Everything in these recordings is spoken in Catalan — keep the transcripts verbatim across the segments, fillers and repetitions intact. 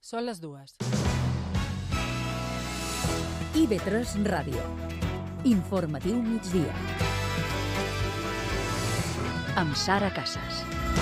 Són les dues. I V tres Ràdio. Informatiu migdia. Amb Sara Casas.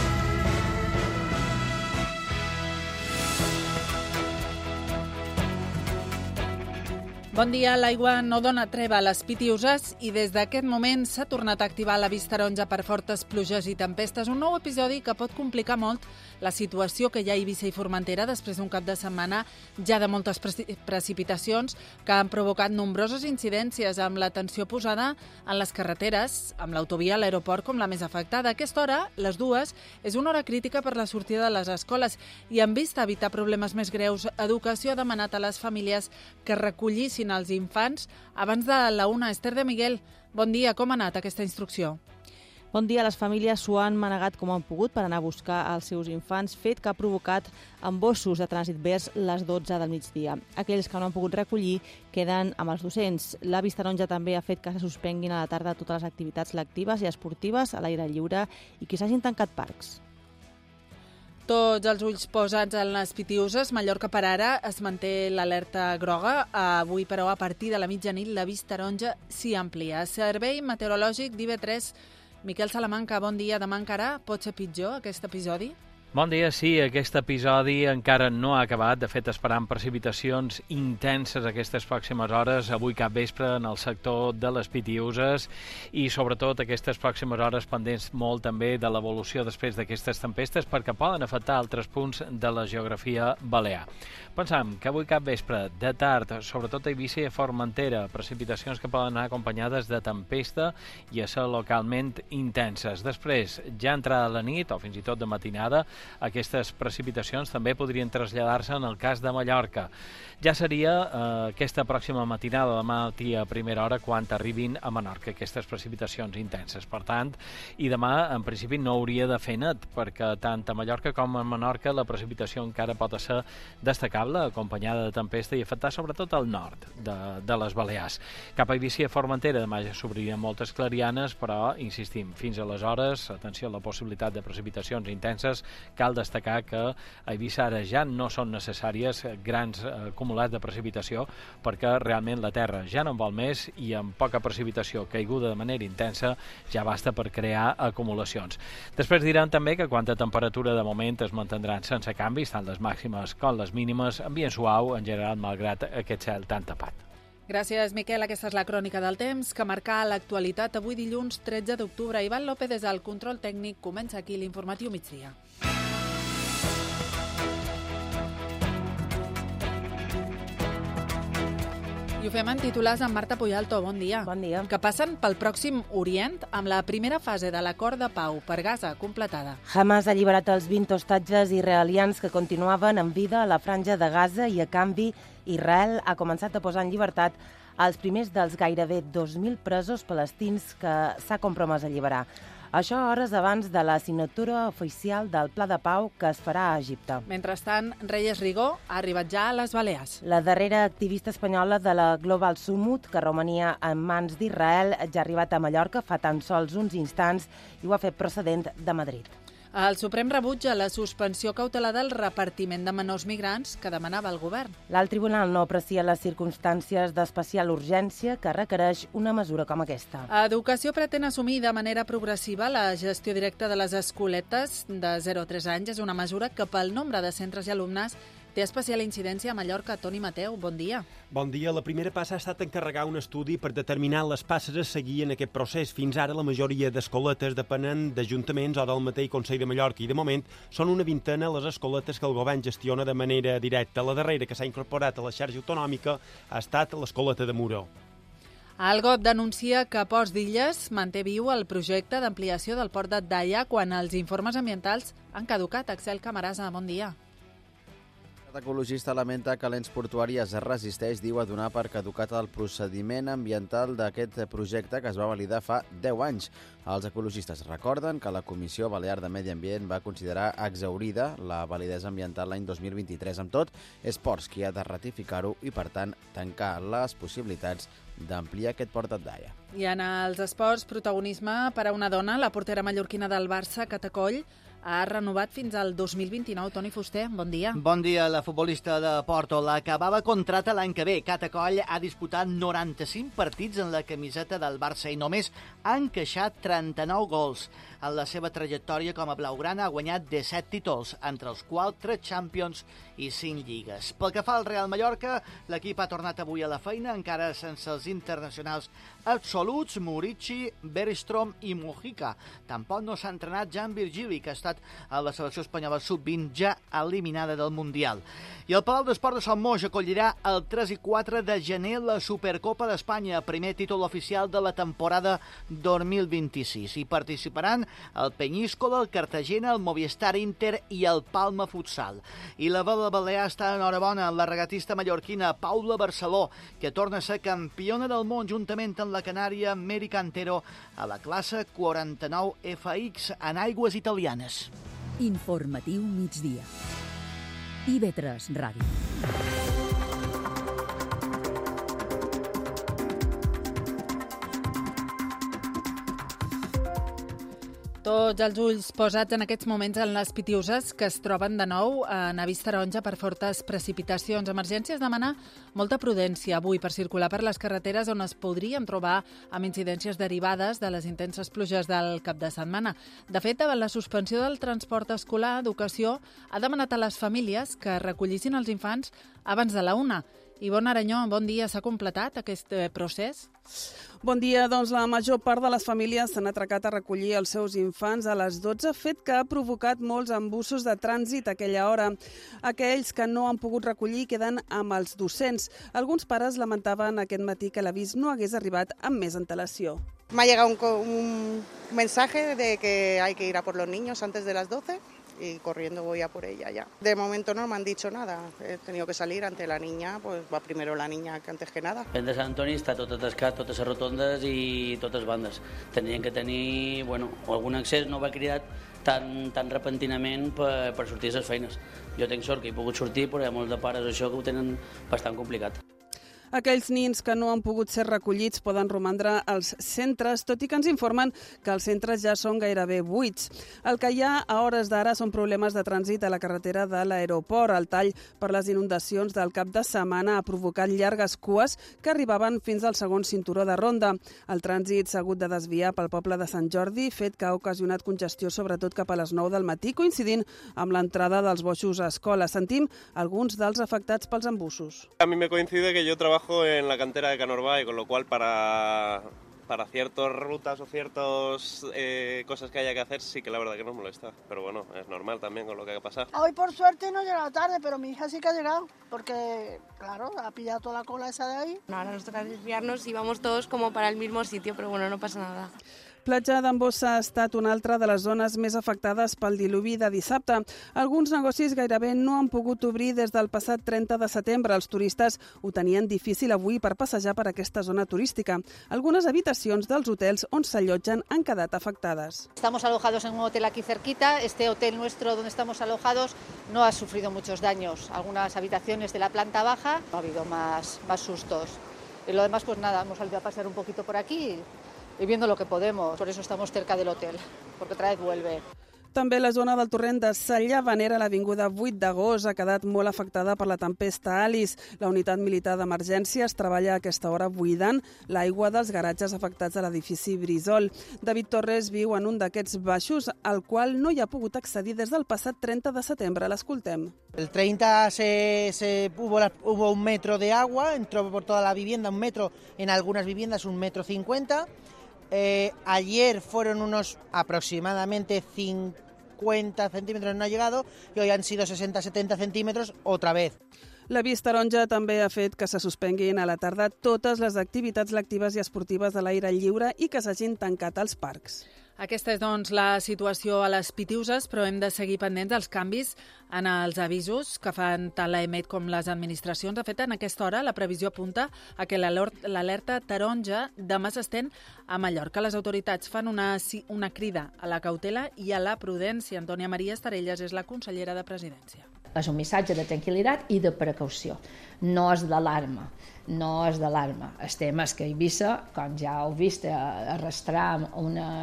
Bon dia. L'aigua no dona treva a les Pitiuses i des d'aquest moment s'ha tornat a activar l'avís taronja per fortes pluges i tempestes. Un nou episodi que pot complicar molt la situació que hi ha a Eivissa i Formentera després d'un cap de setmana ja de moltes pre- precipitacions que han provocat nombroses incidències amb la tensió posada en les carreteres, amb l'autovia a l'aeroport com la més afectada. A aquesta hora, les dues, és una hora crítica per la sortida de les escoles i en vista a evitar problemes més greus, Educació ha demanat a les famílies que recollissin als infants abans de la una. Esther de Miguel, bon dia. Com ha anat aquesta instrucció? Bon dia. Les famílies s'ho han manegat com han pogut per anar a buscar els seus infants, fet que ha provocat embossos de trànsit vers les dotze del migdia. Aquells que no han pogut recollir queden amb els docents. L'avís taronja també ha fet que se suspenguin a la tarda totes les activitats lectives i esportives a l'aire lliure i que s'hagin tancat parcs. Tots els ulls posats en les Pitiuses. Mallorca per ara es manté l'alerta groga. Avui, però, a partir de la mitjanit, l'avís taronja s'hi amplia. Servei meteorològic d'I V tres. Miquel Salamanca, bon dia. Demà encara pot ser pitjor aquest episodi? Bon dia, sí, aquest episodi encara no ha acabat. De fet, esperant precipitacions intenses aquestes pròximes hores, avui cap vespre en el sector de les Pitiuses i sobretot aquestes pròximes hores pendents molt també de l'evolució després d'aquestes tempestes perquè poden afectar altres punts de la geografia balear. Pensam que avui cap vespre, de tard, sobretot a Eivissa i a Formentera, precipitacions que poden anar acompanyades de tempesta i a ser localment intenses. Després, ja entrada la nit o fins i tot de matinada, aquestes precipitacions també podrien traslladar-se en el cas de Mallorca. Ja seria eh, aquesta pròxima matinada, demà a primera hora, quan arribin a Menorca aquestes precipitacions intenses. Per tant, i demà, en principi, no hauria de fer net, perquè tant a Mallorca com a Menorca la precipitació encara pot ser destacable, acompanyada de tempesta i afectar sobretot el nord de, de les Balears. Cap a Eivissa i Formentera demà ja s'obririen moltes clarianes, però, insistim, fins aleshores, atenció a la possibilitat de precipitacions intenses. Cal destacar que a Eivissa ara ja no són necessàries grans eh, acumulats de precipitació perquè realment la terra ja no en vol més i amb poca precipitació caiguda de manera intensa ja basta per crear acumulacions. Després diran també que quant a temperatura de moment es mantindran sense canvis, tant les màximes com les mínimes, ambient suau en general malgrat aquest cel tan tapat. Gràcies, Miquel. Aquesta és la crònica del temps que marca l'actualitat avui dilluns tretze d'octubre. Ivan López des del control tècnic. Comença aquí l'informatiu migdia. I ho fem en titulars amb Marta Puyalto. Bon dia. Bon dia. Que passen pel Pròxim Orient amb la primera fase de l'acord de pau per Gaza completada. Hamas ha alliberat els vint hostatges israelians que continuaven en vida a la franja de Gaza i, a canvi, Israel ha començat a posar en llibertat els primers dels gairebé dos mil presos palestins que s'ha compromès a alliberar. Això hores abans de la signatura oficial del Pla de Pau que es farà a Egipte. Mentrestant, Reyes Rigó ha arribat ja a les Balears. La darrera activista espanyola de la Global Summit, que romania en mans d'Israel, ja ha arribat a Mallorca fa tan sols uns instants i ho ha fet procedent de Madrid. El Suprem rebutja la suspensió cautelada del repartiment de menors migrants que demanava el govern. L'alt tribunal no aprecia les circumstàncies d'especial urgència que requereix una mesura com aquesta. Educació pretén assumir de manera progressiva la gestió directa de les escoletes de zero a tres anys. És una mesura que pel nombre de centres i alumnes té especial incidència a Mallorca. Toni Mateu, bon dia. Bon dia. La primera passa ha estat encarregar un estudi per determinar les passes a seguir en aquest procés. Fins ara la majoria d'escoletes depenen d'ajuntaments o del mateix Consell de Mallorca i de moment són una vintena les escoletes que el govern gestiona de manera directa. La darrera que s'ha incorporat a la xarxa autonòmica ha estat l'escoleta de Muro. El G O P denuncia que Ports d'Illes manté viu el projecte d'ampliació del port de Daia quan els informes ambientals han caducat. Axel Camarasa, bon dia. L'ecologista lamenta que l'ens portuari es resisteix, diu, a donar per caducat el procediment ambiental d'aquest projecte que es va validar fa deu anys. Els ecologistes recorden que la Comissió Balear de Medi Ambient va considerar exhaurida la validesa ambiental l'any dos mil vint-i-tres. Amb tot, és Ports qui ha de ratificar-ho i, per tant, tancar les possibilitats d'ampliar aquest port de Daia. I en els esports, protagonisme per a una dona, la portera mallorquina del Barça, Cata Coll, ha renovat fins al dos mil vint-i-nou. Toni Fuster, bon dia. Bon dia. La futbolista de Porto, la que acabava contracte l'any que ve. Cata Coll ha disputat noranta-cinc partits en la camiseta del Barça i només ha encaixat trenta-nou gols. En la seva trajectòria com a blaugrana ha guanyat disset títols, entre els quals tres Champions i cinc lligues. Pel que fa al Real Mallorca, l'equip ha tornat avui a la feina, encara sense els internacionals absoluts, Murici, Bergstrom i Mojica. Tampoc no s'ha entrenat Jan Virgili, que ha estat a la selecció espanyola sub vint, ja eliminada del Mundial. I el Palau d'Esport de Sant Moix acollirà el tres i quatre de gener la Supercopa d'Espanya, primer títol oficial de la temporada dos mil vint-i-sis. Hi participaran el Peñíscola, el Cartagena, el Movistar Inter i el Palma Futsal. I la vela balear està enhorabona la regatista mallorquina Paula Barceló, que torna a ser campiona del món juntament amb la canària Mary Cantero a la classe quaranta-nou F X en aigües italianes. Informatiu migdia. I ve tres Ràdio. Tots els ulls posats en aquests moments en les Pitiuses, que es troben de nou en avís taronja per fortes precipitacions. Emergències demana molta prudència avui per circular per les carreteres on es podrien trobar amb incidències derivades de les intenses pluges del cap de setmana. De fet, davant la suspensió del transport escolar, Educació ha demanat a les famílies que recollissin els infants abans de la una. Ivonne Aranyó, bon dia. S'ha completat aquest procés? Bon dia. Doncs la major part de les famílies s'han atracat a recollir els seus infants a les dotze, fet que ha provocat molts embussos de trànsit a aquella hora. Aquells que no han pogut recollir queden amb els docents. Alguns pares lamentaven aquest matí que l'avís no hagués arribat amb més antelació. Me ha llegado un, un mensaje de que hay que ir a por los niños antes de las doce. Y corriendo voy a por ella ya. De momento no me han dicho nada. He tenido que salir ante la niña, pues va primero la niña que antes que nada. El de Sant Antoni està tot atascat, totes les rotondes i totes bandes. Tendrien que tenir, bueno, algun accés no va cridat tan, tan repentinament per, per sortir a les feines. Jo tinc sort que he pogut sortir, però hi ha molts de pares això que ho tenen bastant complicat. Aquells nins que no han pogut ser recollits poden romandre als centres, tot i que ens informen que els centres ja són gairebé buits. El que hi ha a hores d'ara són problemes de trànsit a la carretera de l'aeroport. El tall per les inundacions del cap de setmana ha provocat llargues cues que arribaven fins al segon cinturó de ronda. El trànsit s'ha hagut de desviar pel poble de Sant Jordi, fet que ha ocasionat congestió sobretot cap a les nou del matí, coincidint amb l'entrada dels boixos a escola. Sentim alguns dels afectats pels embussos. A mi me coincide que yo trabajo en la cantera de Can-Urbà, con lo cual para, para ciertas rutas o ciertas eh, cosas que haya que hacer sí que la verdad que nos molesta, pero bueno, es normal también con lo que ha pasado. Hoy por suerte no he llegado tarde, pero mi hija sí que ha llegado, porque claro, ha pillado toda la cola esa de ahí. No, ahora nos toca desviarnos y vamos todos como para el mismo sitio, pero bueno, no pasa nada. Platja d'en Bossa ha estat una altra de les zones més afectades pel diluvi de dissabte. Alguns negocis gairebé no han pogut obrir des del passat trenta de setembre. Els turistes ho tenien difícil avui per passejar per aquesta zona turística. Algunes habitacions dels hotels on s'allotgen han quedat afectades. Estamos alojados en un hotel aquí cerquita. Este hotel nuestro donde estamos alojados no ha sufrido muchos daños. Algunas habitaciones de la planta baja no ha habido más, más sustos. Y lo demás, pues nada, hemos salido a pasear un poquito por aquí y viendo lo que podemos. Por eso estamos cerca del hotel, porque otra vez vuelve. També la zona del torrent de Sallavanera, a l'avinguda vuit d'agost, ha quedat molt afectada per la tempesta Alice. La unitat militar d'emergències treballa a aquesta hora buidant l'aigua dels garatges afectats a l'edifici Brisol. David Torres viu en un d'aquests baixos, al qual no hi ha pogut accedir des del passat trenta de setembre. L'escoltem. El treinta se, se, hubo, la, hubo un metro de agua, entró por toda la vivienda, un metro, en algunas viviendas un metro cincuenta. Eh, ayer fueron unos aproximadamente cincuenta centímetros, no ha llegado, y hoy han sido sesenta a setenta centímetros otra vez. L'avís taronja també ha fet que se suspenguin a la tarda totes les activitats lectives i esportives de l'aire lliure i que s'hagin tancat als parcs. Aquesta és, doncs, la situació a les Pitiuses, però hem de seguir pendents dels canvis en els avisos que fan tant l'Emet com les administracions. De fet, en aquesta hora la previsió apunta a que l'alerta taronja demà s'estén a Mallorca. Les autoritats fan una, una crida a la cautela i a la prudència. Antònia Maria Estarelles és la consellera de Presidència. És un missatge de tranquil·litat i de precaució. No és d'alarma, no és d'alarma. El tema és que Eivissa, com ja heu vist, arrastrar unes deu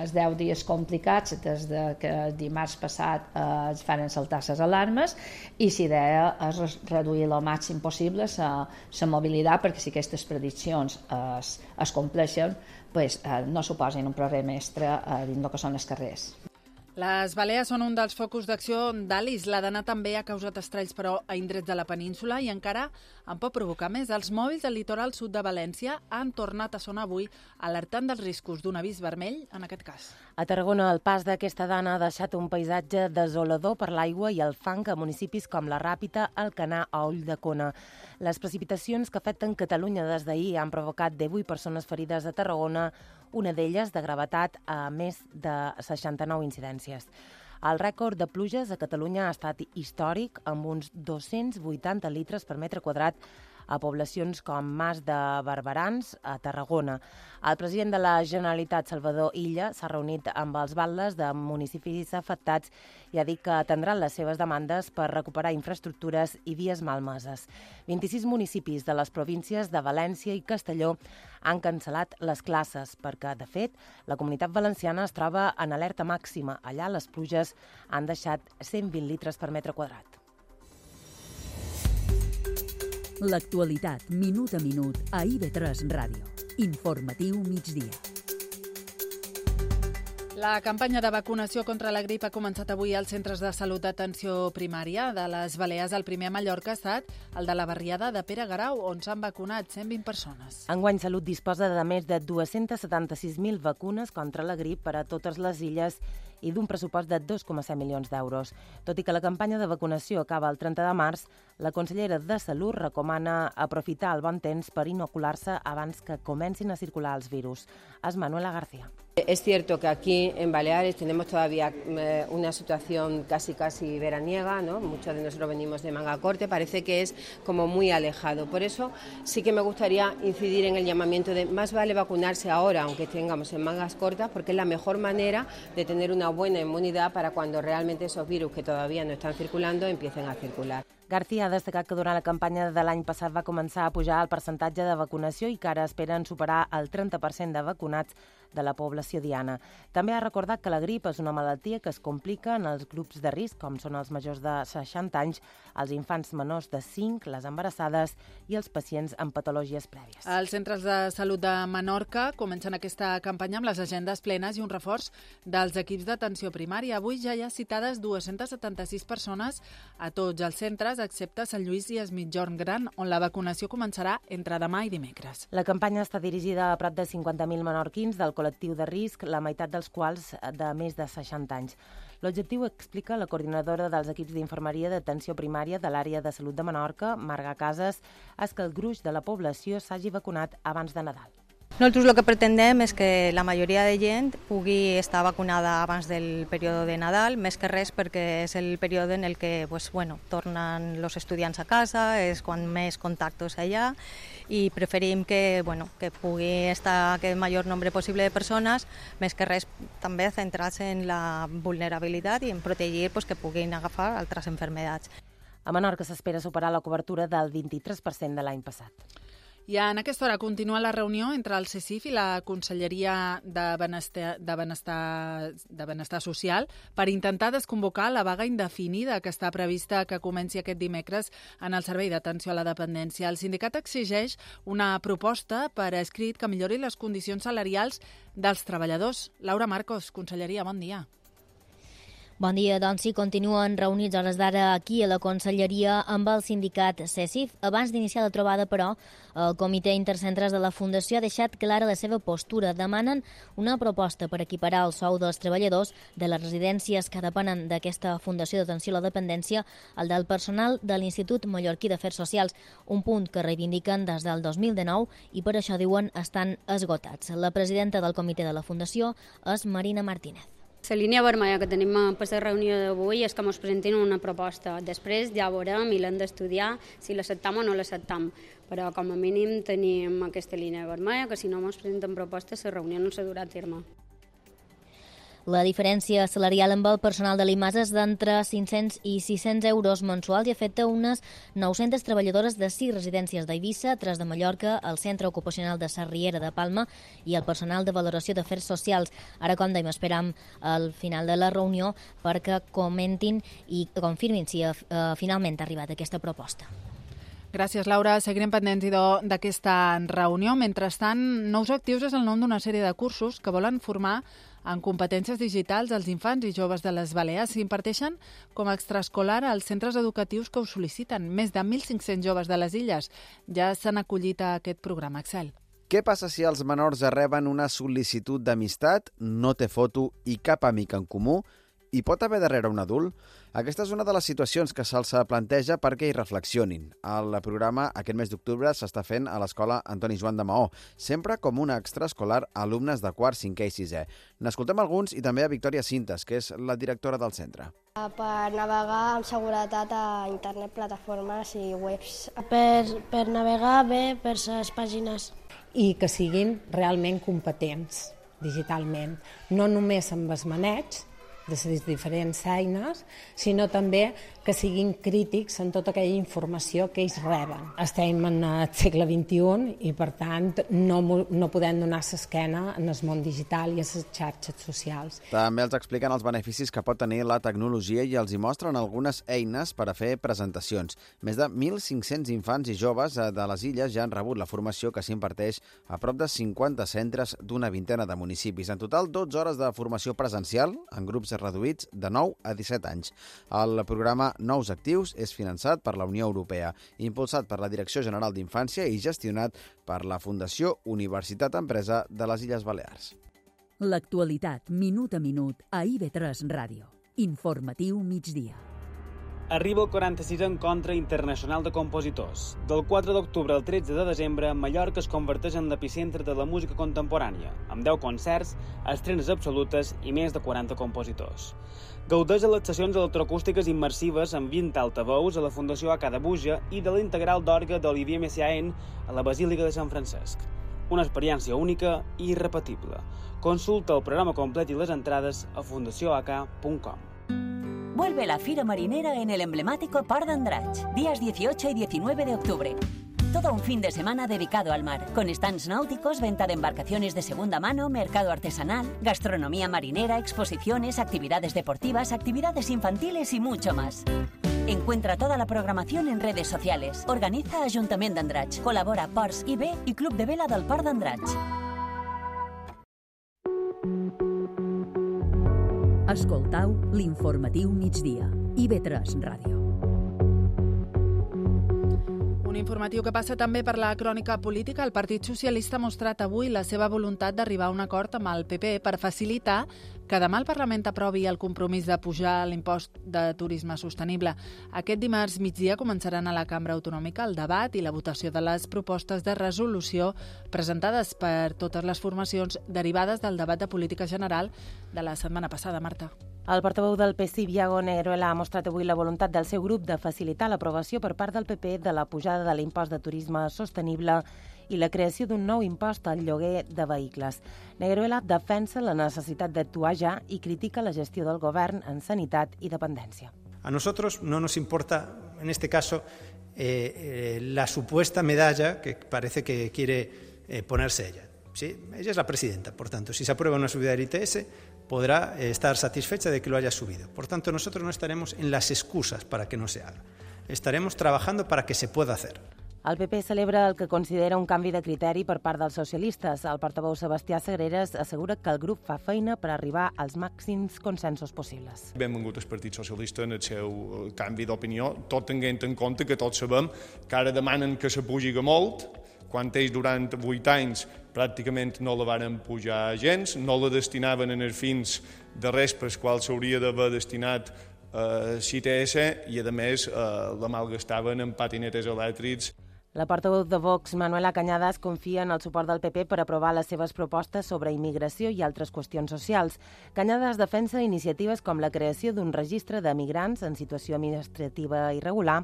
dies complicats, des de que dimarts passat eh, es fan saltar les alarmes, i l'idea és reduir el màxim possible la mobilitat, perquè si aquestes prediccions es, es compleixen, pues, eh, no suposin un problema extra eh, dins el que són els carrers. Les Balears són un dels focus d'acció d'Alice. La Dana també ha causat estralls, però a indrets de la península, i encara en pot provocar més. Els mòbils del litoral sud de València han tornat a sonar avui, alertant dels riscos d'un avís vermell, en aquest cas. A Tarragona, el pas d'aquesta Dana ha deixat un paisatge desolador per l'aigua i el fang a municipis com la Ràpita, Alcanar o Ulldecona. Les precipitacions que afecten Catalunya des d'ahir han provocat divuit persones ferides a Tarragona, una d'elles de gravetat, a més de seixanta-nou incidències. El rècord de pluges a Catalunya ha estat històric, amb uns dos-cents vuitanta litres per metre quadrat a poblacions com Mas de Barberans, a Tarragona. El president de la Generalitat, Salvador Illa, s'ha reunit amb els batlles de municipis afectats i ha dit que atendran les seves demandes per recuperar infraestructures i vies malmeses. vint-i-sis municipis de les províncies de València i Castelló han cancel·lat les classes perquè, de fet, la Comunitat Valenciana es troba en alerta màxima. Allà les pluges han deixat cent vint litres per metre quadrat. L'actualitat, minut a minut, a I V tres Ràdio. Informatiu migdia. La campanya de vacunació contra la grip ha començat avui als centres de salut d'atenció primària de les Balears. El primer a Mallorca ha estat el de la barriada de Pere Garau, on s'han vacunat cent vint persones. Enguany Salut disposa de més de dues-centes setanta-sis mil vacunes contra la grip per a totes les illes i d'un pressupost de dos coma set milions d'euros. Tot i que la campanya de vacunació acaba el trenta de març, la consellera de Salut recomana aprofitar el bon temps per inocular-se abans que comencin a circular els virus. És Manuela García. Es cierto que aquí en Baleares tenemos todavía eh, una situación casi casi veraniega, ¿no? Muchos de nosotros venimos de manga corta, parece que es como muy alejado. Por eso sí que me gustaría incidir en el llamamiento de más vale vacunarse ahora, aunque tengamos en mangas cortas, porque es la mejor manera de tener una buena inmunidad para cuando realmente esos virus que todavía no están circulando empiecen a circular. García ha destacat que durant la campanya de l'any passat va començar a pujar el percentatge de vacunació i que ara esperen superar el trenta per cent de vacunats de la població diana. També ha recordat que la grip és una malaltia que es complica en els grups de risc, com són els majors de seixanta anys, els infants menors de cinc, les embarassades i els pacients amb patologies prèvies. Els centres de salut de Menorca comencen aquesta campanya amb les agendes plenes i un reforç dels equips d'atenció primària. Avui ja hi ha citades dues-centes setanta-sis persones a tots els centres, excepte Sant Lluís i Es Migjorn Gran, on la vacunació començarà entre demà i dimecres. La campanya està dirigida a prop de cinquanta mil menorquins del col·lectiu de risc, la meitat dels quals de més de seixanta anys. L'objectiu, explica la coordinadora dels equips d'infermeria d'atenció primària de l'àrea de salut de Menorca, Marga Casas, és que el gruix de la població s'hagi vacunat abans de Nadal. Nosaltres el que pretendem és que la majoria de gent pugui estar vacunada abans del període de Nadal, més que res perquè és el període en el que pues, bueno, tornen els estudiants a casa, és quan més contactes allà, i preferim que, bueno, que pugui estar aquest major nombre possible de persones, més que res també centrar-se en la vulnerabilitat i en protegir pues, que puguin agafar altres malalties. A Menorca s'espera superar la cobertura del vint-i-tres per cent de l'any passat. I en aquesta hora continua la reunió entre el CECIF i la Conselleria de Benestar, de Benestar, de Benestar Social per intentar desconvocar la vaga indefinida que està prevista que comenci aquest dimecres en el Servei d'Atenció a la Dependència. El sindicat exigeix una proposta per escrit que millori les condicions salarials dels treballadors. Laura Marcos, Conselleria, bon dia. Bon dia, doncs sí, continuen reunits a hores d'ara aquí a la Conselleria amb el sindicat CECIF. Abans d'iniciar la trobada, però, el Comitè Intercentres de la Fundació ha deixat clara la seva postura. Demanen una proposta per equiparar el sou dels treballadors de les residències que depenen d'aquesta Fundació d'Atenció a la Dependència al del personal de l'Institut Mallorquí d'Afers Socials, un punt que reivindiquen des del dos mil dinou i per això, diuen, estan esgotats. La presidenta del Comitè de la Fundació és Marina Martínez. La línia vermella que tenim per la reunió d'avui és que ens presentin una proposta. Després ja veurem i l'hem d'estudiar si l'acceptam o no l'acceptam. Però com a mínim tenim aquesta línia vermella que si no ens presenten propostes la reunió no s'ha durà a terme. La diferència salarial amb el personal de l'I M A S és d'entre cinc-cents i sis-cents euros mensuals i afecta unes nou-centes treballadores de sis residències d'Eivissa, tres de Mallorca, el Centre Ocupacional de Sarriera de Palma i el personal de valoració d'afers socials. Ara, com dèiem, esperam al final de la reunió perquè comentin i confirmin si uh, finalment ha arribat aquesta proposta. Gràcies, Laura. Seguirem pendents idò, d'aquesta reunió. Mentrestant, Nous Actius és el nom d'una sèrie de cursos que volen formar en competències digitals als infants i joves de les Balears. S'imparteixen com a extraescolar als centres educatius que ho sol·liciten. Més de mil cinc-cents joves de les illes ja s'han acollit a aquest programa. Axel. Què passa si els menors reben una sol·licitud d'amistat, no té foto i cap amic en comú? Hi pot haver darrere un adult? Aquesta és una de les situacions que se'ls planteja perquè hi reflexionin. El programa aquest mes d'octubre s'està fent a l'escola Antoni Joan de Maó, sempre com una extraescolar a alumnes de quart, cinquè i sisè. N'escoltem alguns i també a Victòria Cintas, que és la directora del centre. Per navegar amb seguretat a internet, plataformes i webs. Per, per navegar bé per les pàgines. I que siguin realment competents digitalment, no només amb els maneig, de les diferents eines, sinó també que siguin crítics en tota aquella informació que ells reben. Estem en el segle vint-i-un i, per tant, no, no podem donar l'esquena en el món digital i a les xarxes socials. També els expliquen els beneficis que pot tenir la tecnologia i els hi mostren algunes eines per a fer presentacions. Més de mil cinc-cents infants i joves de les illes ja han rebut la formació que s'imparteix a prop de cinquanta centres d'una vintena de municipis. En total, dotze hores de formació presencial en grups reduïts de nou a disset anys. El programa Nous Actius és finançat per la Unió Europea, impulsat per la Direcció General d'Infància i gestionat per la Fundació Universitat Empresa de les Illes Balears. L'actualitat, minut a minut, a I V tres Ràdio. Informatiu migdia. Arriba el quaranta-sisè Encontre Internacional de Compositors. Del quatre d'octubre al tretze de desembre, Mallorca es converteix en l'epicentre de la música contemporània, amb deu concerts, estrenes absolutes i més de quaranta compositors. Gaudeix de les sessions electroacústiques immersives amb vint altaveus a la Fundació A C A de Buja i de l'integral d'orgue d'Olivier Messiaen a la Basílica de Sant Francesc. Una experiència única i irrepetible. Consulta el programa complet i les entrades a fundació a ca punt com. Vuelve la Fira Marinera en el emblemático Port d'Andratx, días dieciocho y diecinueve de octubre. Todo un fin de semana dedicado al mar, con stands náuticos, venta de embarcaciones de segunda mano, mercado artesanal, gastronomía marinera, exposiciones, actividades deportivas, actividades infantiles y mucho más. Encuentra toda la programación en redes sociales. Organiza Ayuntament d'Andratx, colabora Ports I B i Club de Vela del Port d'Andratx. Escoltau l'informatiu migdia. I V tres Ràdio. Un informatiu que passa també per la crònica política. El Partit Socialista ha mostrat avui la seva voluntat d'arribar a un acord amb el P P per facilitar que demà el Parlament aprovi el compromís de pujar l'impost de turisme sostenible. Aquest dimarts migdia començaran a la Cambra Autonòmica el debat i la votació de les propostes de resolució presentades per totes les formacions derivades del debat de política general de la setmana passada, Marta. El portaveu del P S I, Iago Negueruela, ha mostrat avui la voluntat del seu grup de facilitar l'aprovació per part del P P de la pujada de l'impost de turisme sostenible i la creació d'un nou impost al lloguer de vehicles. Negueruela defensa la necessitat d'actuar ja i critica la gestió del govern en sanitat i dependència. A nosotros no nos importa, en este caso, eh, eh, la supuesta medalla que parece que quiere eh, ponerse ella. ¿Sí? Ella es la presidenta, por tanto, si se aprueba una subida del I T S, podrá eh, estar satisfecha de que lo haya subido. Por tanto, nosotros no estaremos en las excusas para que no se haga. Estaremos trabajando para que se pueda hacer. El P P celebra el que considera un canvi de criteri per part dels socialistes. El portaveu Sebastià Sagreras assegura que el grup fa feina per arribar als màxims consensos possibles. Benvingut el Partit Socialista en el seu canvi d'opinió, tot tenint en compte que tots sabem que ara demanen que se pugi molt, quan ells durant vuit anys pràcticament no la varen pujar gens, no la destinaven en els fins de res pels quals s'hauria d'haver destinat a l'I T S i, a més, la malgastaven en patinetes elèctrics. La portaveu de Vox, Manuela Cañadas, confia en el suport del P P per aprovar les seves propostes sobre immigració i altres qüestions socials. Cañadas defensa iniciatives com la creació d'un registre de migrants en situació administrativa irregular,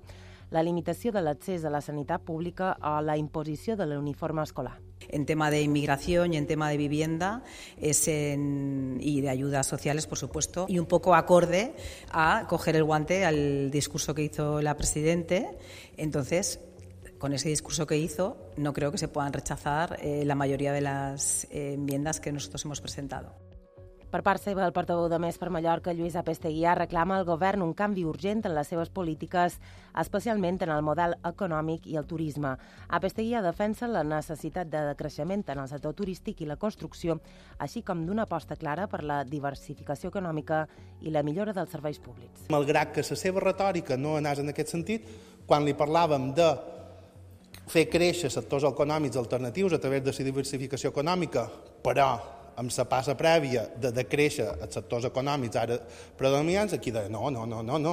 la limitació de l'accés a la sanitat pública o la imposició de l'uniforme escolar. En tema de inmigración y en tema de vivienda es en, y de ayudas sociales, por supuesto, y un poco acorde a coger el guante al discurso que hizo la Presidente. Entonces, con ese discurso que hizo, no creo que se puedan rechazar eh, la mayoría de las eh, enmiendas que nosotros hemos presentado. Per part seva, el portaveu de Més per Mallorca, Lluís Apesteguià, reclama al govern un canvi urgent en les seves polítiques, especialment en el model econòmic i el turisme. Apesteguià defensa la necessitat de creixement en el sector turístic i la construcció, així com d'una aposta clara per la diversificació econòmica i la millora dels serveis públics. Malgrat que la seva retòrica no anés en aquest sentit, quan li parlàvem de fer créixer sectors econòmics alternatius a través de la diversificació econòmica, però amb la passa prèvia de, de créixer els sectors econòmics ara predominants, aquí deia no, no, no, no, no.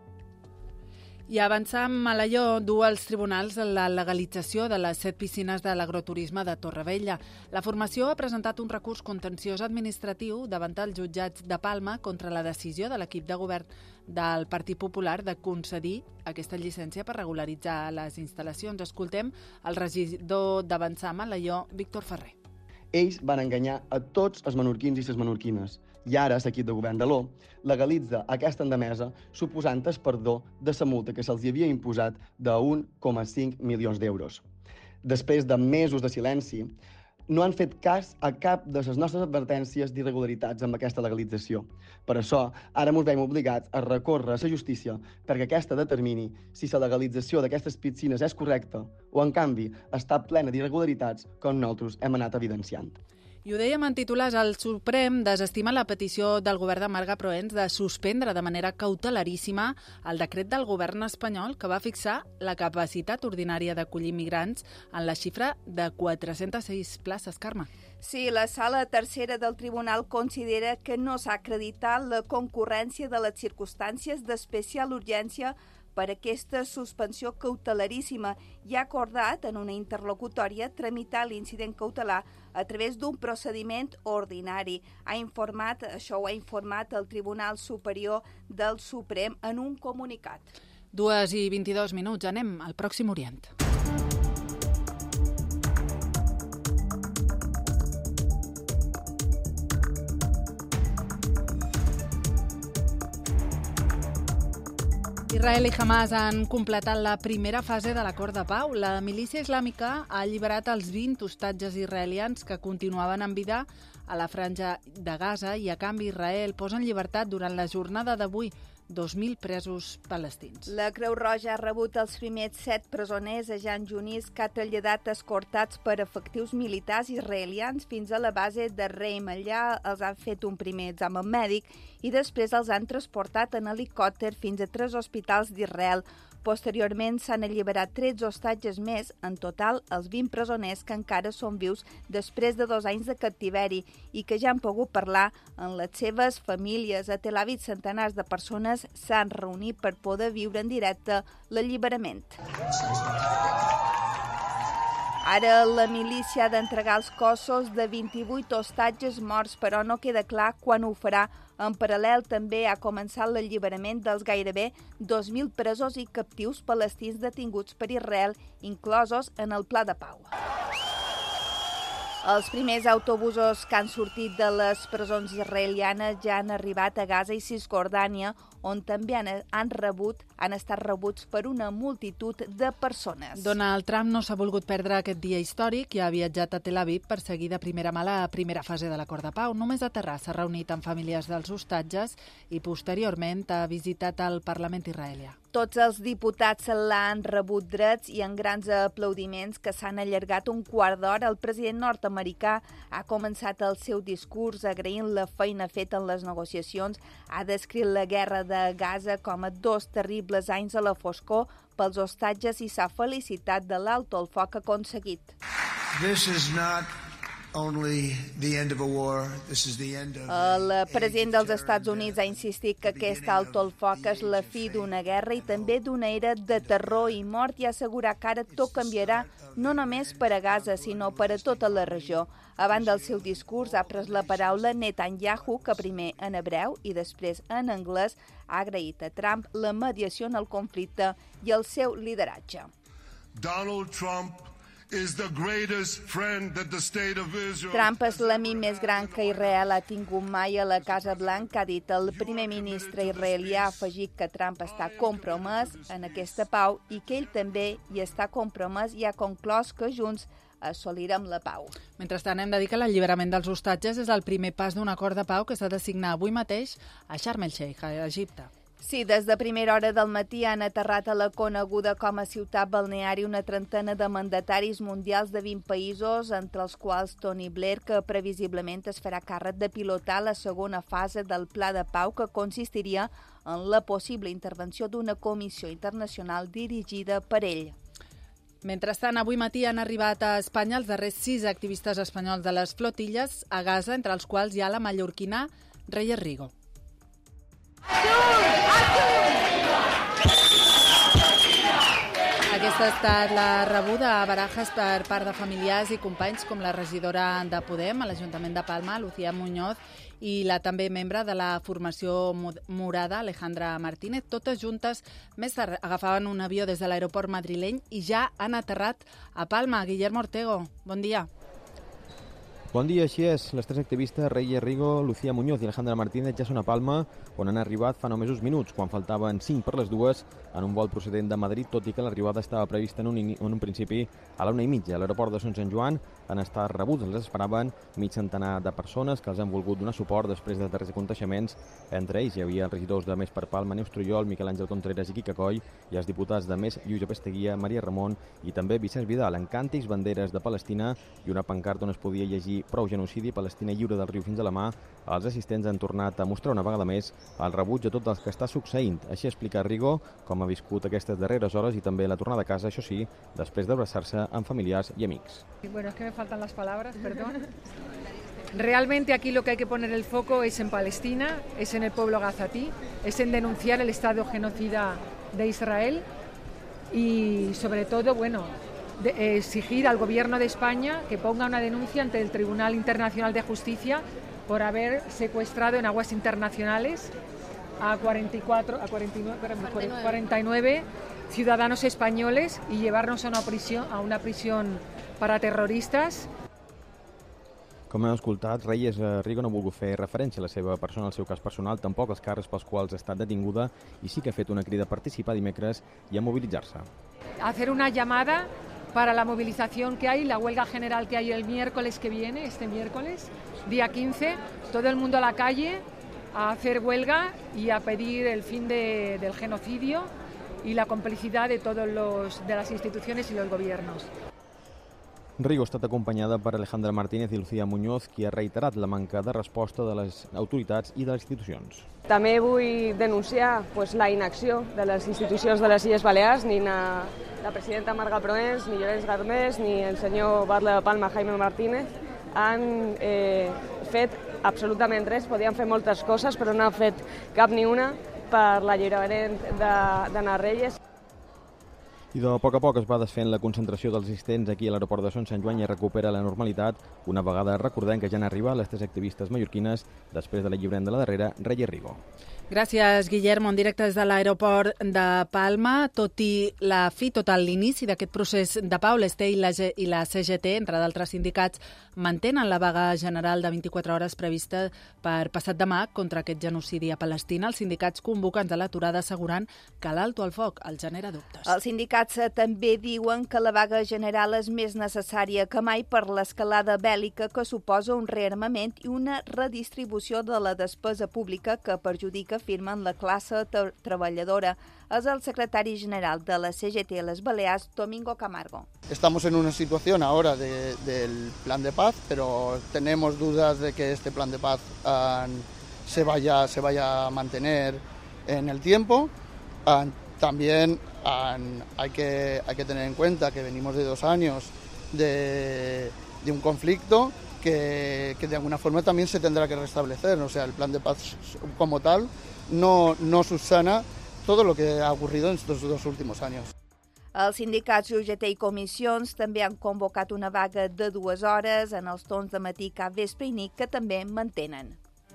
I avançar amb Alaior du als tribunals la legalització de les set piscines de l'agroturisme de Torrevella. La formació ha presentat un recurs contenciós administratiu davant els jutjats de Palma contra la decisió de l'equip de govern del Partit Popular de concedir aquesta llicència per regularitzar les instal·lacions. Escoltem el regidor d'Avançar amb Alaior, Víctor Ferrer. Ells van enganyar a tots els menorquins i les menorquines. I ara l'equip de govern de l'O legalitza aquesta endemesa suposant el perdó de la multa que se'ls havia imposat d'un coma cinc milions d'euros. Després de mesos de silenci, no han fet cas a cap de les nostres advertències d'irregularitats amb aquesta legalització. Per això, ara ens veiem obligats a recórrer a la justícia perquè aquesta determini si la legalització d'aquestes piscines és correcta o, en canvi, està plena d'irregularitats com nosaltres hem anat evidenciant. I ho dèiem en titulars, el Suprem desestima la petició del govern de Marga Proens de suspendre de manera cautelaríssima el decret del govern espanyol que va fixar la capacitat ordinària d'acollir migrants en la xifra de quatre-centes sis places. Carme. Sí, la sala tercera del tribunal considera que no s'ha acreditat la concurrència de les circumstàncies d'especial urgència per aquesta suspensió cautelaríssima i ha acordat en una interlocutòria tramitar l'incident cautelar a través d'un procediment ordinari. Ha informat, això ho ha informat el Tribunal Superior del Suprem en un comunicat. Dues i vint-i-dos minuts, anem al Pròxim Orient. Israel i Hamas han completat la primera fase de l'acord de pau. La milícia islàmica ha alliberat els vint hostatges israelians que continuaven en vida a la franja de Gaza i, a canvi, Israel posa en llibertat durant la jornada d'avui dos mil presos palestins. La Creu Roja ha rebut els primers set presoners a Jan Yunis, que ha traslladat escortats per efectius militars israelians fins a la base de Reim. Allà els han fet un primer examen mèdic i després els han transportat en helicòpter fins a tres hospitals d'Israel. Posteriorment s'han alliberat tretze hostatges més, en total els vint presoners que encara són vius després de dos anys de captiveri i que ja han pogut parlar amb les seves famílies. A Tel Aviv, centenars de persones s'han reunit per poder viure en directe l'alliberament. Ara la milícia ha d'entregar els cossos de vint-i-vuit hostatges morts, però no queda clar quan ho farà. En paral·lel també ha començat l'alliberament dels gairebé dos mil presos i captius palestins detinguts per Israel, inclosos en el pla de pau. Els primers autobusos que han sortit de les presons israelianes ja han arribat a Gaza i Cisjordània, on també han, han rebut, han estat rebuts per una multitud de persones. Donald Trump no s'ha volgut perdre aquest dia històric i ha viatjat a Tel Aviv per seguir de primera mà la primera fase de l'acord de pau. Només a aterrar s'ha reunit amb famílies dels hostatges i posteriorment ha visitat el Parlament israelià. Tots els diputats l'han rebut drets i en grans aplaudiments que s'han allargat un quart d'hora. El president nord-americà ha començat el seu discurs agraint la feina feta en les negociacions. Ha descrit la guerra de Gaza com a dos terribles anys a la foscor pels hostatges i s'ha felicitat de l'alto el foc aconseguit. This is not El president dels Estats Units ha insistit que aquest alto al foc és la fi d'una guerra i també d'una era de terror i mort i ha assegurat que ara tot canviarà no només per a Gaza, sinó per a tota la regió. Abans del seu discurs ha pres la paraula Netanyahu, que primer en hebreu i després en anglès ha agraït a Trump la mediació en el conflicte i el seu lideratge. Donald Trump is the greatest friend that the state of Israel... Trump és l'amic més gran que Israel ha tingut mai a la Casa Blanca, ha dit el primer ministre israelià. Ha afegit que Trump està compromès en aquesta pau i que ell també hi està compromès i ha conclòs que junts assolirem la pau. Mentrestant, hem de dir que l'alliberament dels hostatges és el primer pas d'un acord de pau que s'ha de signar avui mateix a Sharm el-Sheikh, a Egipte. Sí, des de primera hora del matí han aterrat a la coneguda com a ciutat balneari una trentena de mandataris mundials de vint països, entre els quals Tony Blair, que previsiblement es farà càrrec de pilotar la segona fase del pla de pau, que consistiria en la possible intervenció d'una comissió internacional dirigida per ell. Mentrestant, avui matí han arribat a Espanya els darrers sis activistes espanyols de les flotilles a Gaza, entre els quals hi ha la mallorquina Reyes Rigo. Aquesta ha estat la rebuda a Barajas per part de familiars i companys com la regidora de Podem a l'Ajuntament de Palma, Lucía Muñoz, i la també membre de la formació morada, Alejandra Martínez. Totes juntes més tard agafaven un avió des de l'aeroport madrileny i ja han aterrat a Palma. Guillermo Ortego, bon dia. Bon dia, així és. Les tres activistes, Reyes Rigo, Lucía Muñoz i Alejandra Martínez, ja són a Palma, on han arribat fa només uns minuts, quan faltaven cinc per les dues, en un vol procedent de Madrid, tot i que l'arribada estava prevista en un, en un principi a la una i mitja. A l'aeroport de Son Sant Joan han estat rebuts, els esperaven mig centenar de persones que els han volgut donar suport després dels darrers aconteixements. Entre ells hi havia els regidors de Més per Palma, Neus Trujol, Miquel Àngel Contreras i Quica Coll, i els diputats de Més, Lluís Pesteguia, Maria Ramon i també Vicenç Vidal, amb càntics, banderes de Palestina i una pancarta on es podia llegir Prou genocidi, Palestina lliure del riu fins a la mà. Els assistents han tornat a mostrar una vegada més el rebuig a tot el que està succeint. Així explica Rigo com ha viscut aquestes darreres hores i també la tornada a casa, això sí, després d'abraçar-se amb familiars y amics. Bueno, es que me faltan las palabras, perdón. Realmente aquí lo que hay que poner el foco es en Palestina, es en el pueblo gazatí, es en denunciar el estado genocida de Israel y sobre todo, bueno, de exigir al gobierno de España que ponga una denuncia ante el Tribunal Internacional de Justicia por haber secuestrado en aguas internacionales a cuarenta y cuatro, a cuarenta y nueve, cuarenta y nueve ciudadanos españoles y llevarnos a una prisión, a una prisión para terroristas. Com hem escoltat, Reyes Rigo no ha volgut fer referència a la seva persona, al seu cas personal, tampoc als càrrecs pels quals ha estat detinguda, i sí que ha fet una crida a participar dimecres i a mobilitzar-se. Hacer una llamada para la movilización que hay, la huelga general que hay el miércoles que viene, este miércoles, día quince, todo el mundo a la calle a hacer huelga y a pedir el fin de, del genocidio y la complicidad de todos los de las instituciones y los gobiernos. Rigo ha estat acompanyada per Alejandra Martínez i Lucía Muñoz, qui ha reiterat la manca de resposta de les autoritats i de les institucions. També vull denunciar pues, la inacció de les institucions de les Illes Balears, ni na, la presidenta Marga Proens, ni Llorenç Garmés, ni el senyor batlle de Palma, Jaime Martínez, han eh, fet absolutament res. Podien fer moltes coses, però no han fet cap ni una per l'alliberament d'Anna Reyes. I de poc a poc es va desfent la concentració dels assistents aquí a l'aeroport de Son Sant Joan i recupera la normalitat. Una vegada recordem que ja han arribat les tres activistes mallorquines després de l'alliberament de la darrera, Reyes Rigo. Gràcies, Guillermo. En directe des de l'aeroport de Palma. Tot i la fi, tot l'inici d'aquest procés de pau, l'Este i la, i la C G T, entre d'altres sindicats, mantenen la vaga general de vint-i-quatre hores prevista per passat demà contra aquest genocidi a Palestina. Els sindicats convoquen de l'aturada assegurant que l'alto al foc els genera dubtes. Els sindicats també diuen que la vaga general és més necessària que mai per l'escalada bèl·lica que suposa un rearmament i una redistribució de la despesa pública que perjudica, afirmen, la classe treballadora. És el secretari general de la C G T a les Balears, Domingo Camargo. Estamos en una situación ahora de, del plan de paz, pero tenemos dudas de que este plan de paz uh, se, vaya, se vaya a mantener en el tiempo. Uh, también uh, hay, que, hay que tener en cuenta que venimos de dos años de, de un conflicto que, que de alguna forma también se tendrá que restablecer. O sea, el plan de paz como tal no, no subsana todo lo que ha ocurrido en estos dos últimos años. Els sindicats U G T i comissions també han convocat una vaga de dues hores en els torns de matí, cap vespre i nit, que també mantenen.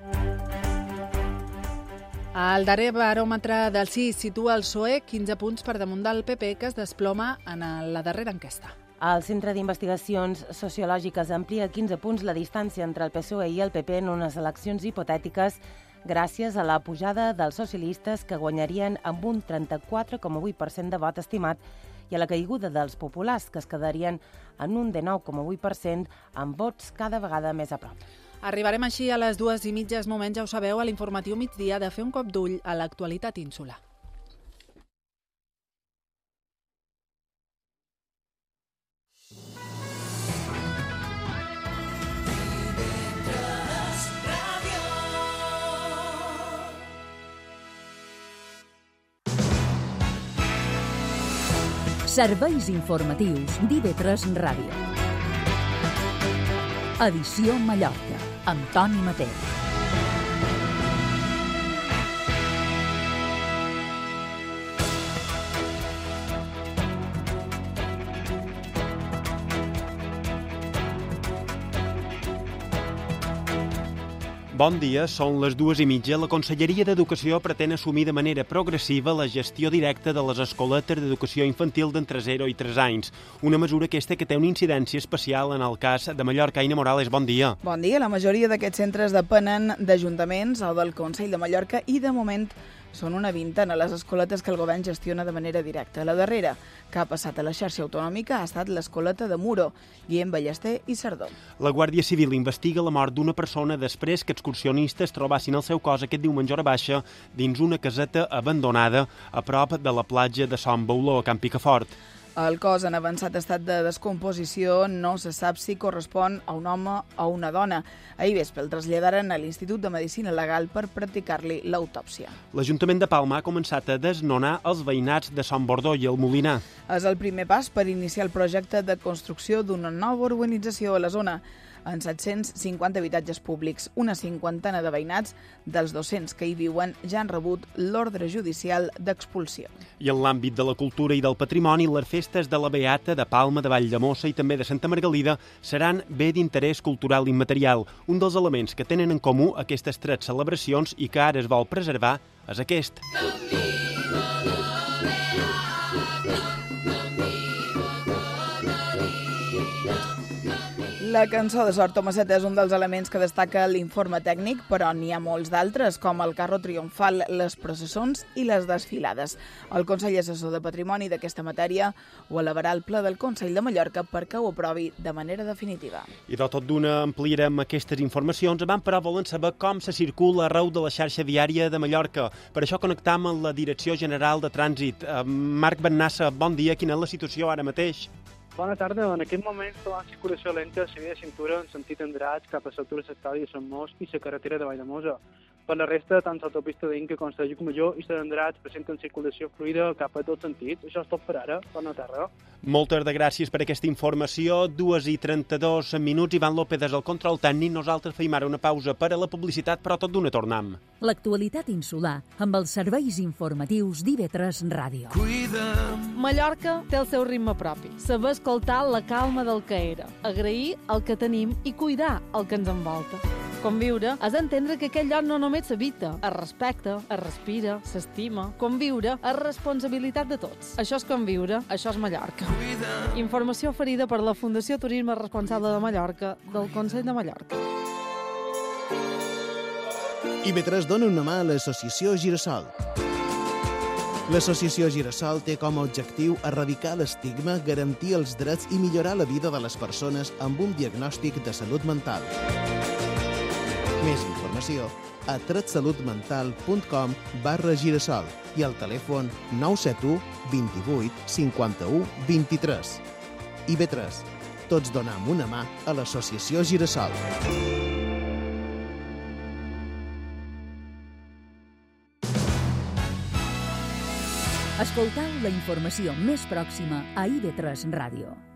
El darrer baròmetre del sí situa el P S O E quinze punts per damunt del P P, que es desploma en la darrera enquesta. El Centre d'Investigacions Sociològiques amplia quinze punts la distància entre el P S O E i el P P en unes eleccions hipotètiques gràcies a la pujada dels socialistes, que guanyarien amb un trenta-quatre coma vuit per cent de vot estimat, i a la caiguda dels populars, que es quedarien en un dinou coma vuit per cent amb vots cada vegada més a prop. Arribarem així a les dues i mitja, moment, ja ho sabeu, a l'informatiu migdia, de fer un cop d'ull a l'actualitat insular. Serveis informatius d'I V tres Ràdio. Edició Mallorca, amb Toni Mateu. Bon dia, són les dues i mitja. La Conselleria d'Educació pretén assumir de manera progressiva la gestió directa de les escoletes d'educació infantil d'entre zero i tres anys. Una mesura aquesta que té una incidència especial en el cas de Mallorca. Aina Morales, bon dia. Bon dia. La majoria d'aquests centres depenen d'ajuntaments o del Consell de Mallorca i, de moment, són una vintena les escoletes que el govern gestiona de manera directa. La darrera, que ha passat a la xarxa autonòmica, ha estat l'escoleta de Muro, Guillem Ballester i Cerdó. La Guàrdia Civil investiga la mort d'una persona després que excursionistes trobassin el seu cos aquest diumenge hora baixa dins una caseta abandonada a prop de la platja de Son Bauló, a Can Picafort. El cos en avançat estat de descomposició no se sap si correspon a un home o una dona. Ahir vespre el traslladaren a l'Institut de Medicina Legal per practicar-li l'autòpsia. L'Ajuntament de Palma ha començat a desnonar els veïnats de Son Bordó i el Molinar. És el primer pas per iniciar el projecte de construcció d'una nova urbanització a la zona, en set-cents cinquanta habitatges públics. Una cinquantena de veïnats dels dos-cents que hi viuen ja han rebut l'ordre judicial d'expulsió. I en l'àmbit de la cultura i del patrimoni, les festes de la Beata, de Palma, de Valldemossa i també de Santa Margalida seran bé d'interès cultural immaterial. Un dels elements que tenen en comú aquestes tres celebracions i que ara es vol preservar és aquest. La cançó de Sort Tomaset és un dels elements que destaca l'informe tècnic, però n'hi ha molts d'altres, com el carro triomfal, les processons i les desfilades. El Consell Assessor de Patrimoni d'aquesta matèria ho elevarà al ple del Consell de Mallorca perquè ho aprovi de manera definitiva. I de tot d'una ampliarem aquestes informacions. Abans, però, volen saber com se circula arreu de la xarxa viària de Mallorca. Per això connectam amb la Direcció General de Trànsit. Marc Bennassa, bon dia. Quina és la situació ara mateix? Bona tarda. En aquest moment trobam circulació lenta a la via de cintura en sentit Andratx cap a l'altura de l'estadi de Sant Mos i la carretera de Valldemossa. Per la resta, tant l'autopista d'Inca com la de Llucmajor i la d'Andratx presenten circulació fluida cap a tots sentits. Això és tot per ara. Bona tarda. Moltes de gràcies per aquesta informació. Dues i trenta-dos minuts. Ivan López és el control tècnic. Nosaltres feim ara una pausa per a la publicitat, però tot d'una tornam. L'actualitat insular amb els serveis informatius d'I V tres Ràdio. Mallorca té el seu ritme propi. Saber escoltar la calma del que era, agrair el que tenim i cuidar el que ens envolta. Conviure és entendre que aquest lloc no només s'habita, es respecta, es respira, s'estima. Conviure és responsabilitat de tots. Això és conviure, això és Mallorca. Informació oferida per la Fundació Turisme Responsable de Mallorca del Consell de Mallorca. I V tres dona una mà a l'associació Girasol. L'associació Girasol té com a objectiu erradicar l'estigma, garantir els drets i millorar la vida de les persones amb un diagnòstic de salut mental. Més informació a tretsalutmental.com barra girasol i al telèfon nou set u, vint-i-vuit, cinquanta-u, vint-i-tres. I V tres. Tots donem una mà a l'associació Girasol. Escoltau la informació més pròxima a I V tres Ràdio.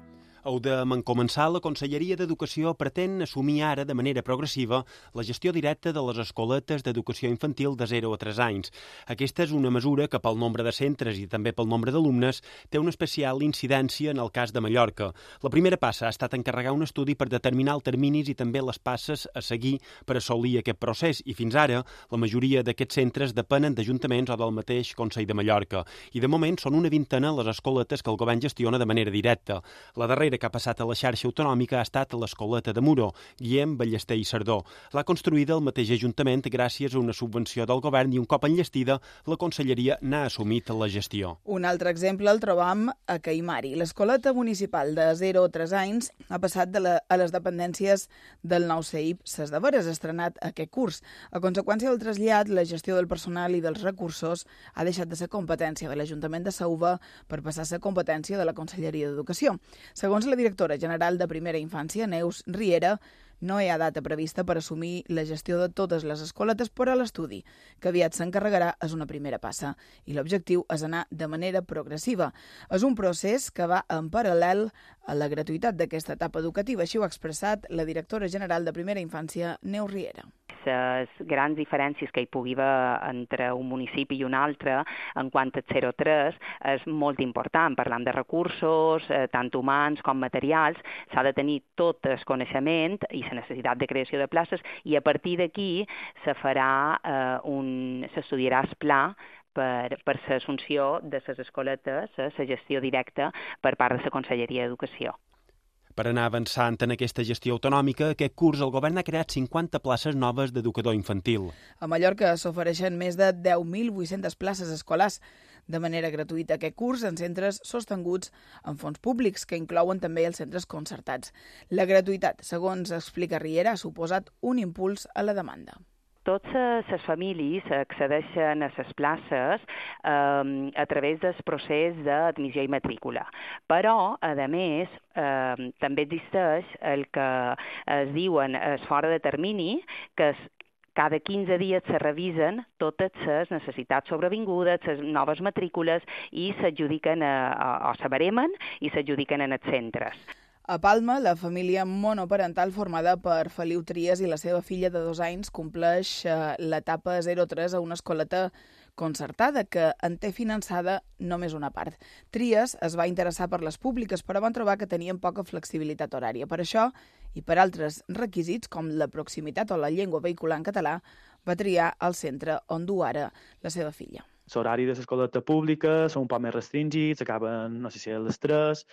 Heu de començar, la Conselleria d'Educació pretén assumir ara de manera progressiva la gestió directa de les escoletes d'educació infantil de zero a tres anys. Aquesta és una mesura que pel nombre de centres i també pel nombre d'alumnes té una especial incidència en el cas de Mallorca. La primera passa ha estat encarregar un estudi per determinar els terminis i també les passes a seguir per assolir aquest procés i fins ara la majoria d'aquests centres depenen d'ajuntaments o del mateix Consell de Mallorca i de moment són una vintena les escoletes que el govern gestiona de manera directa. La darrera que ha passat a la xarxa autonòmica ha estat l'escoleta de Muro, Guillem, Ballester i Sardó. L'ha construïda el mateix Ajuntament gràcies a una subvenció del govern i un cop enllestida, la Conselleria n'ha assumit la gestió. Un altre exemple el trobam a Caimari. L'escoleta municipal de zero a tres anys ha passat de la, a les dependències del nou C I P Ses de Veres, estrenat aquest curs. A conseqüència del trasllat, la gestió del personal i dels recursos ha deixat de ser competència de l'Ajuntament de Saúva per passar a ser competència de la Conselleria d'Educació. Segons la directora general de Primera Infància, Neus Riera, no hi ha data prevista per assumir la gestió de totes les escoletes, però l'estudi que aviat s'encarregarà és una primera passa i l'objectiu és anar de manera progressiva. És un procés que va en paral·lel a la gratuïtat d'aquesta etapa educativa, així ho ha expressat la directora general de Primera Infància, Neus Riera. Les grans diferències que hi pugui haver entre un municipi i un altre en quant a zero a tres és molt important. Parlant de recursos, eh, tant humans com materials, s'ha de tenir tot el coneixement i la necessitat de creació de places i a partir d'aquí se farà eh, un, s'estudiarà el pla per, per l'assumpció de les escoletes, eh, la gestió directa per part de la Conselleria d'Educació. Per anar avançant en aquesta gestió autonòmica, aquest curs el govern ha creat cinquanta places noves d'educador infantil. A Mallorca s'ofereixen més de deu mil vuit-centes places escolars de manera gratuïta aquest curs en centres sostinguts amb fons públics, que inclouen també els centres concertats. La gratuïtat, segons explica Riera, ha suposat un impuls a la demanda. Totes les famílies accedeixen a les places eh, a través del procés d'admissió i matrícula. Però, a més, eh, també existeix el que es diuen es fora de termini, que és cada quinze dies se revisen totes les necessitats sobrevingudes, les noves matrícules, i s'adjudiquen a, a, o se baremen i s'adjudiquen en els centres. A Palma, la família monoparental formada per Feliu Trias i la seva filla de dos anys compleix l'etapa zero a tres a una escoleta concertada que en té finançada només una part. Trias es va interessar per les públiques, però van trobar que tenien poca flexibilitat horària. Per això, i per altres requisits, com la proximitat o la llengua vehicular en català, va triar el centre on du ara la seva filla. L'horari de l'escoleta pública són un poc més restringits, acaben, no sé si a les tres,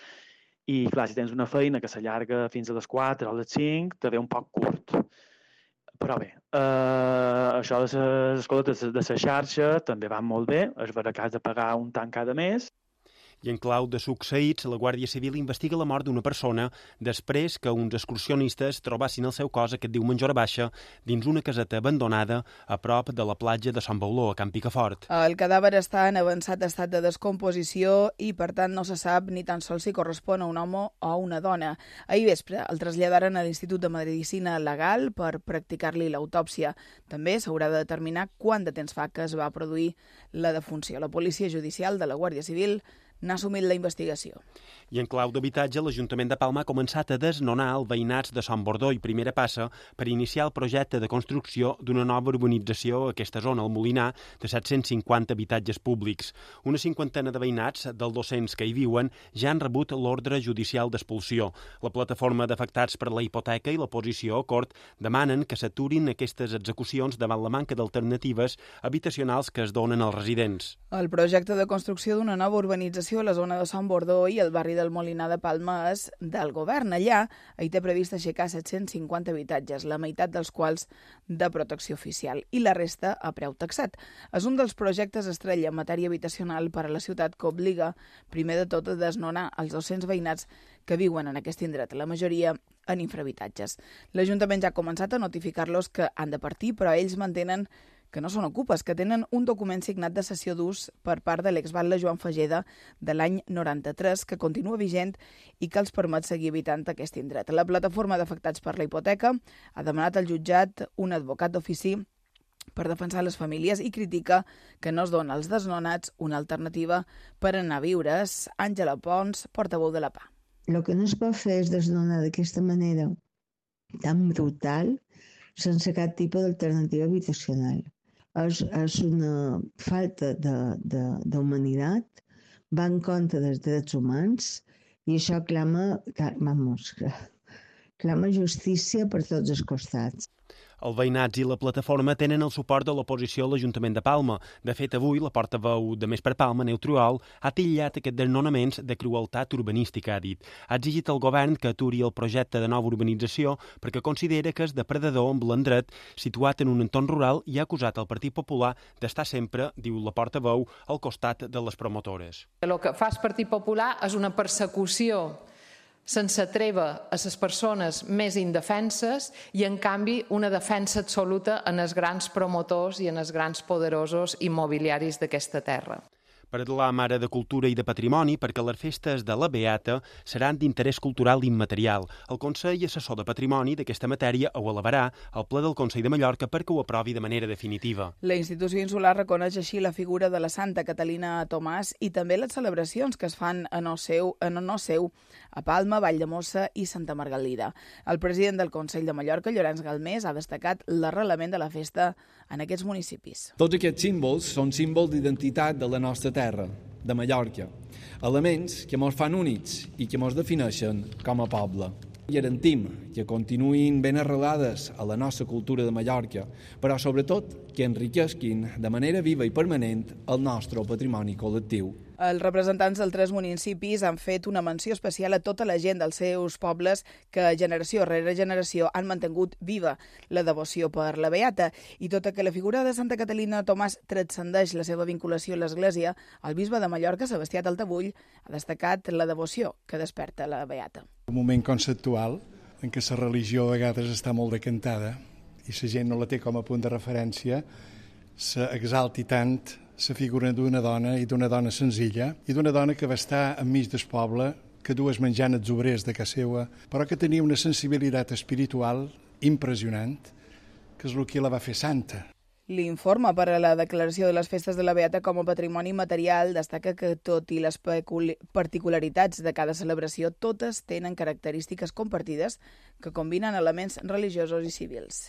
i clar, si tens una feina que s'allarga fins a les quatre o les cinc, te ve un poc curt. Però bé, eh, això de les escoletes de la xarxa també van molt bé, es verà que has de pagar un tant cada mes. I en clau de succeïts, la Guàrdia Civil investiga la mort d'una persona després que uns excursionistes trobassin el seu cos aquest diumenge hora baixa dins una caseta abandonada a prop de la platja de Sant Bauló, a Can Picafort. El cadàver està en avançat estat de descomposició i, per tant, no se sap ni tan sols si correspon a un home o a una dona. Ahir vespre el traslladaren a l'Institut de Medicina Legal per practicar-li l'autòpsia. També s'haurà de determinar quant de temps fa que es va produir la defunció. La Policia Judicial de la Guàrdia Civil n'ha assumit la investigació. I en clau d'habitatge, l'Ajuntament de Palma ha començat a desnonar els veïnats de Sant Bordó i Primera Passa per iniciar el projecte de construcció d'una nova urbanització a aquesta zona, el Molinar, de set-cents cinquanta habitatges públics. Una cinquantena de veïnats, dels dos-cents que hi viuen, ja han rebut l'ordre judicial d'expulsió. La plataforma d'afectats per la hipoteca i la posició a cort demanen que s'aturin aquestes execucions davant la manca d'alternatives habitacionals que es donen als residents. El projecte de construcció d'una nova urbanització a la zona de Sant Bordó i el barri del Molinar de Palma és del govern. Allà hi té previst aixecar set-cents cinquanta habitatges, la meitat dels quals de protecció oficial i la resta a preu taxat. És un dels projectes estrella en matèria habitacional per a la ciutat que obliga, primer de tot, a desnonar els dos-cents veïnats que viuen en aquest indret, la majoria en infrahabitatges. L'Ajuntament ja ha començat a notificar-los que han de partir, però ells mantenen que no són ocupes, que tenen un document signat de cessió d'ús per part de l'exbatlle Joan Fageda de l'any noranta-tres, que continua vigent i que els permet seguir habitant aquest indret. La plataforma d'afectats per la hipoteca ha demanat al jutjat un advocat d'ofici per defensar les famílies i critica que no es dona als desnonats una alternativa per anar a viure. Àngela Pons, portaveu de la P A. El que no es pot fer és desnonar d'aquesta manera tan brutal sense cap tipus d'alternativa habitacional. És, és una falta d'humanitat, va en contra dels drets humans i això clama, vamos, clama justícia per tots els costats. Els veïnats i la plataforma tenen el suport de l'oposició a l'Ajuntament de Palma. De fet, avui la portaveu de Més per Palma, Neu Truol, ha titllat aquests desnonaments de crueltat urbanística, ha dit. Ha exigit al govern que aturi el projecte de nova urbanització perquè considera que és depredador amb l'endret situat en un entorn rural i ha acusat el Partit Popular d'estar sempre, diu la portaveu, al costat de les promotores. El que fa el Partit Popular és una persecució sense treva a les persones més indefenses i, en canvi, una defensa absoluta en els grans promotors i en els grans poderosos immobiliaris d'aquesta terra. Parlar ara de cultura i de patrimoni perquè les festes de la Beata seran d'interès cultural immaterial. El Consell Assessor de Patrimoni d'aquesta matèria ho elevarà al ple del Consell de Mallorca perquè ho aprovi de manera definitiva. La institució insular reconeix així la figura de la Santa Catalina Tomàs i també les celebracions que es fan en honor seu, en honor seu a Palma, Valldemossa i Santa Margalida. El president del Consell de Mallorca, Llorenç Galmés, ha destacat l'arrelament de la festa en aquests municipis. Tots aquests símbols són símbols d'identitat de la nostra terra, de Mallorca, elements que ens fan únics i que ens defineixen com a poble. Garantim que continuïn ben arrelades a la nostra cultura de Mallorca, però sobretot que enriquesquin de manera viva i permanent el nostre patrimoni col·lectiu. Els representants dels tres municipis han fet una menció especial a tota la gent dels seus pobles que generació rere generació han mantingut viva la devoció per la Beata. I tot i que la figura de Santa Catalina Tomàs transcendeix la seva vinculació a l'Església, el bisbe de Mallorca, Sebastià Taltabull, ha destacat la devoció que desperta la Beata. Un moment conceptual en què la religió a vegades està molt decantada i la gent no la té com a punt de referència, s'exalti tant la figura d'una dona i d'una dona senzilla i d'una dona que va estar enmig del poble, que dues menjant els obrers de casa seva, però que tenia una sensibilitat espiritual impressionant, que és el que la va fer santa. L'informe per a la declaració de les festes de la Beata com a patrimoni material destaca que, tot i les particularitats de cada celebració, totes tenen característiques compartides que combinen elements religiosos i civils.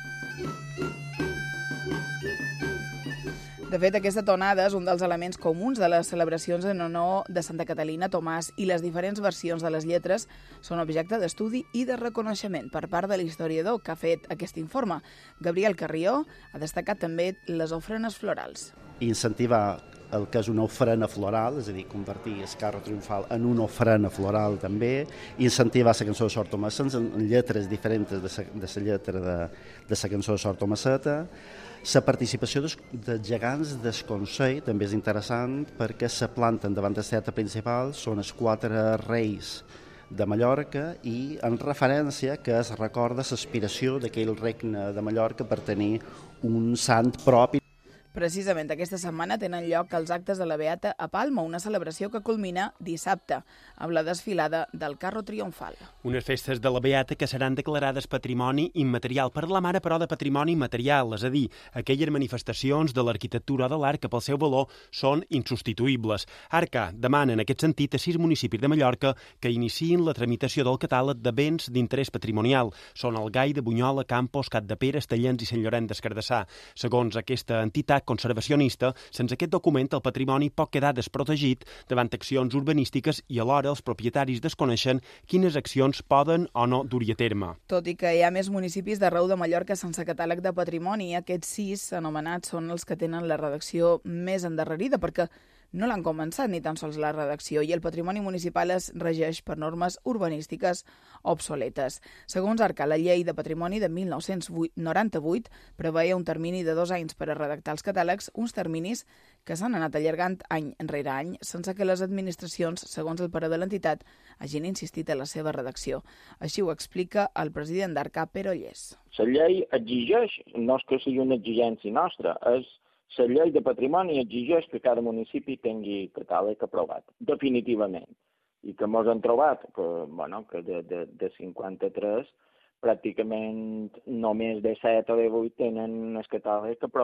De fet, aquesta tonada és un dels elements comuns de les celebracions en honor de Santa Catalina Tomàs i les diferents versions de les lletres són objecte d'estudi i de reconeixement per part de l'historiador que ha fet aquest informe. Gabriel Carrió ha destacat també les ofrenes florals. Incentivar el que és una ofrena floral, és a dir, convertir el carro triomfal en una ofrena floral també, incentivar la cançó de Sor Tomassens en lletres diferents de la lletra de, de la cançó de Sor Tomasseta. La participació dels, dels gegants del Consell també és interessant perquè se planten davant del teatre principal, són els quatre reis de Mallorca i en referència que es recorda l'aspiració d'aquell regne de Mallorca per tenir un sant propi. Precisament aquesta setmana tenen lloc els actes de la Beata a Palma, una celebració que culmina dissabte amb la desfilada del carro triomfal. Unes festes de la Beata que seran declarades patrimoni immaterial. Parlam ara, però, de patrimoni material, és a dir, aquelles manifestacions de l'arquitectura o de l'art que pel seu valor són insubstituïbles. Arca demana en aquest sentit a sis municipis de Mallorca que iniciïn la tramitació del catàleg de béns d'interès patrimonial. Són Algaida, Bunyola, Campos, Capdepera, Estellens i Sant Llorenç des Cardassar. Segons aquesta entitat conservacionista, sense aquest document el patrimoni pot quedar desprotegit davant accions urbanístiques i alhora els propietaris desconeixen quines accions poden o no dur-hi a terme. Tot i que hi ha més municipis d'arreu de Mallorca sense catàleg de patrimoni, aquests sis anomenats són els que tenen la redacció més endarrerida perquè no l'han començat ni tan sols la redacció i el patrimoni municipal es regeix per normes urbanístiques obsoletes. Segons Arca, la llei de patrimoni de mil nou-cents noranta-vuit preveia un termini de dos anys per a redactar els catàlegs, uns terminis que s'han anat allargant any rere any sense que les administracions, segons el parer de l'entitat, hagin insistit en la seva redacció. Així ho explica el president d'Arca, Pere Ollés. La llei exigeix, no és que sigui una exigència nostra, és la llei de patrimoni exigeix que cada municipi tingui catàleg aprovat, definitivament. I que ens hem trobat que, bueno, que de, de, de cinquanta-tres pràcticament només de set o de vuit tenen el catàleg aprovat.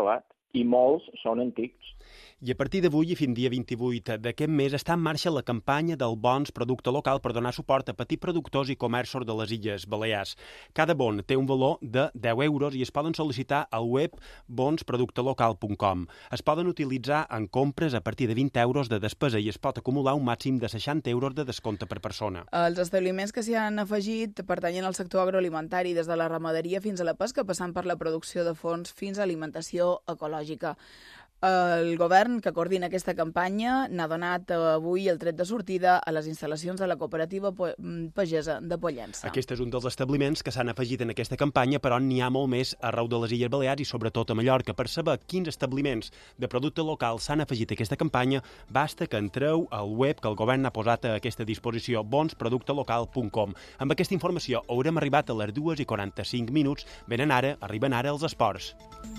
i molts són antics. I a partir d'avui i fins dia vint-i-vuit d'aquest mes està en marxa la campanya del Bons Producte Local per donar suport a petits productors i comerços de les Illes Balears. Cada bon té un valor de deu euros i es poden sol·licitar al web bons producte local punt com. Es poden utilitzar en compres a partir de vint euros de despesa i es pot acumular un màxim de seixanta euros de descompte per persona. Els establiments que s'hi han afegit pertanyen al sector agroalimentari, des de la ramaderia fins a la pesca, passant per la producció de fons fins a alimentació ecològica. El govern que coordina aquesta campanya n'ha donat avui el tret de sortida a les instal·lacions de la cooperativa pagesa de Pollença. Aquest és un dels establiments que s'han afegit en aquesta campanya, però n'hi ha molt més arreu de les Illes Balears i sobretot a Mallorca. Per saber quins establiments de producte local s'han afegit a aquesta campanya, basta que entreu al web que el govern ha posat a aquesta disposició, bons producte local punt com. Amb aquesta informació haurem arribat a les dues i quaranta-cinc minuts. Venen ara, arriben ara els esports.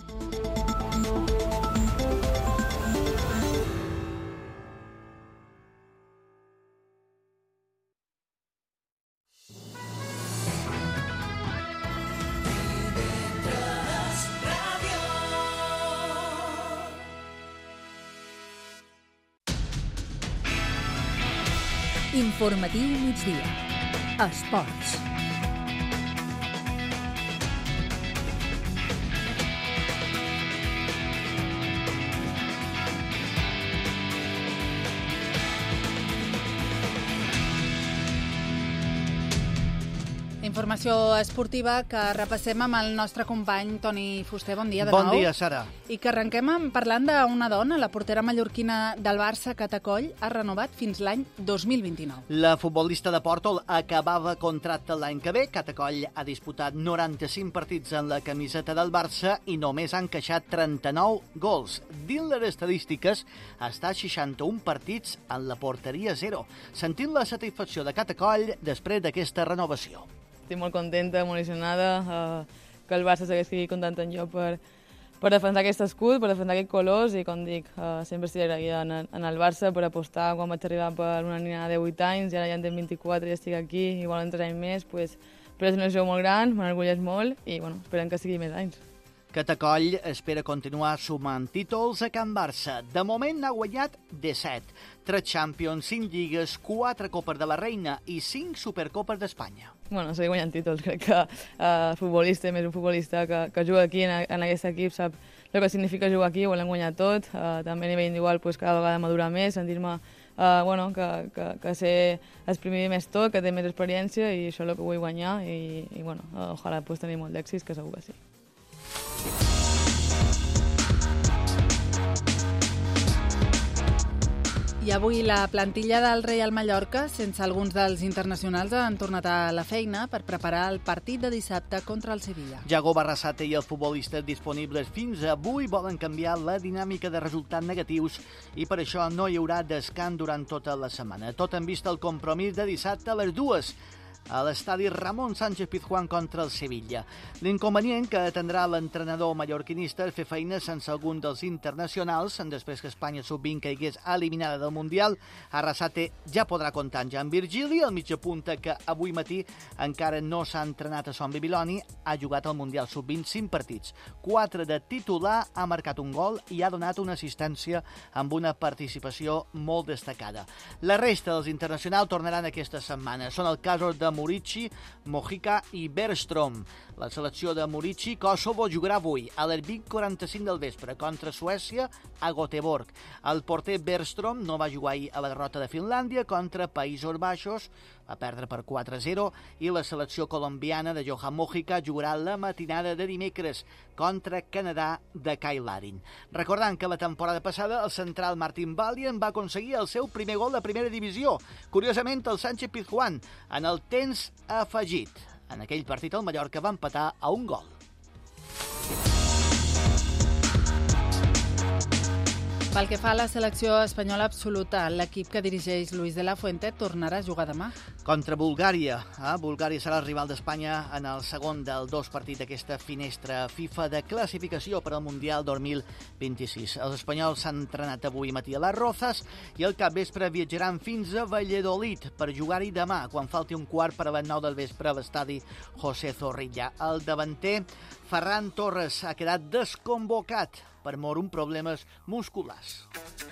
Informatiu migdia. Esports. Informació esportiva que repassem amb el nostre company Toni Fuster. Bon dia de bon nou. Bon dia, Sara. I que arrenquem parlant d'una dona, la portera mallorquina del Barça, Cata Coll, ha renovat fins l'any dos mil vint-i-nou. La futbolista de Pòrtol acabava contracte l'any que ve. Cata Coll ha disputat noranta-cinc partits en la camiseta del Barça i només ha encaixat trenta-nou gols. Dins les estadístiques, està a seixanta-un partits en la porteria zero. Sentint la satisfacció de Cata Coll després d'aquesta renovació. Estic molt contenta, molt emocionada, eh, que el Barça segueixi comptant en jo per, per defensar aquest escut, per defensar aquests colors i, com dic, eh, sempre estic agraïda en, en el Barça per apostar quan vaig arribar per una nina de divuit anys i ara ja en tinc vint-i-quatre i estic aquí i volen tres anys més, pues, però és una il·lusió molt gran, m'enorgulleix molt i bueno, esperem que sigui més anys. Cata Coll espera continuar sumant títols a Can Barça. De moment n'ha guanyat disset. tres Champions, cinc lligues, quatre Copes de la Reina i cinc Supercopes d'Espanya. Bueno, seguir guanyant títols. Crec que uh, futbolista, més un futbolista que, que juga aquí en, en aquest equip, sap el que significa jugar aquí, volem guanyar tot. Uh, també a nivell individual, pues, cada vegada madurar més, sentir-me uh, bueno, que, que, que sé exprimir més tot, que té més experiència i això és el que vull guanyar i, i bueno, uh, ojalà pues, tenir molt d'èxits, que segur que sí. I avui la plantilla del Reial Mallorca, sense alguns dels internacionals, han tornat a la feina per preparar el partit de dissabte contra el Sevilla. Jago Barrasate i els futbolistes disponibles fins avui volen canviar la dinàmica de resultats negatius i per això no hi haurà descans durant tota la setmana. Tot en vista el compromís de dissabte a les dues a l'estadi Ramon Sánchez Pizjuán contra el Sevilla. L'inconvenient que atendrà l'entrenador mallorquinista és fer feina sense algun dels internacionals. Després que Espanya sub vint caigués eliminada del Mundial, Arrasate ja podrà comptar amb Jan Virgili, el mitja punta que avui matí encara no s'ha entrenat a Son Bibiloni, ha jugat al Mundial sub vint cinc partits. quatre de titular, ha marcat un gol i ha donat una assistència amb una participació molt destacada. La resta dels internacionals tornaran aquesta setmana. Són el cas de Murici, Mojica i Bergström. La selecció de Murici, Kosovo, jugarà avui a les vint quaranta-cinc del vespre contra Suècia a Göteborg. El porter Bergström no va jugar ahir a la derrota de Finlàndia contra Països Baixos, va perdre per quatre a zero, i la selecció colombiana de Johan Mojica jugarà la matinada de dimecres contra Canadà de Kyle Larin. Recordant que la temporada passada el central Martin Valiant va aconseguir el seu primer gol de primera divisió, curiosament el Sánchez Pizjuán, en el temps afegit. En aquell partit el Mallorca va empatar a un gol. Pel que fa a la selecció espanyola absoluta, l'equip que dirigeix Luis de la Fuente tornarà a jugar demà. Contra Bulgària. Eh? Bulgària serà el rival d'Espanya en el segon del dos partits d'aquesta finestra FIFA de classificació per al Mundial dos mil vint-i-sis. Els espanyols s'han entrenat avui matí a les Rozas i al capvespre viatjaran fins a Valladolid per jugar-hi demà, quan falti un quart per a les nou del vespre a l'estadi José Zorrilla. El davanter Ferran Torres ha quedat desconvocat per mor un problemes musculars.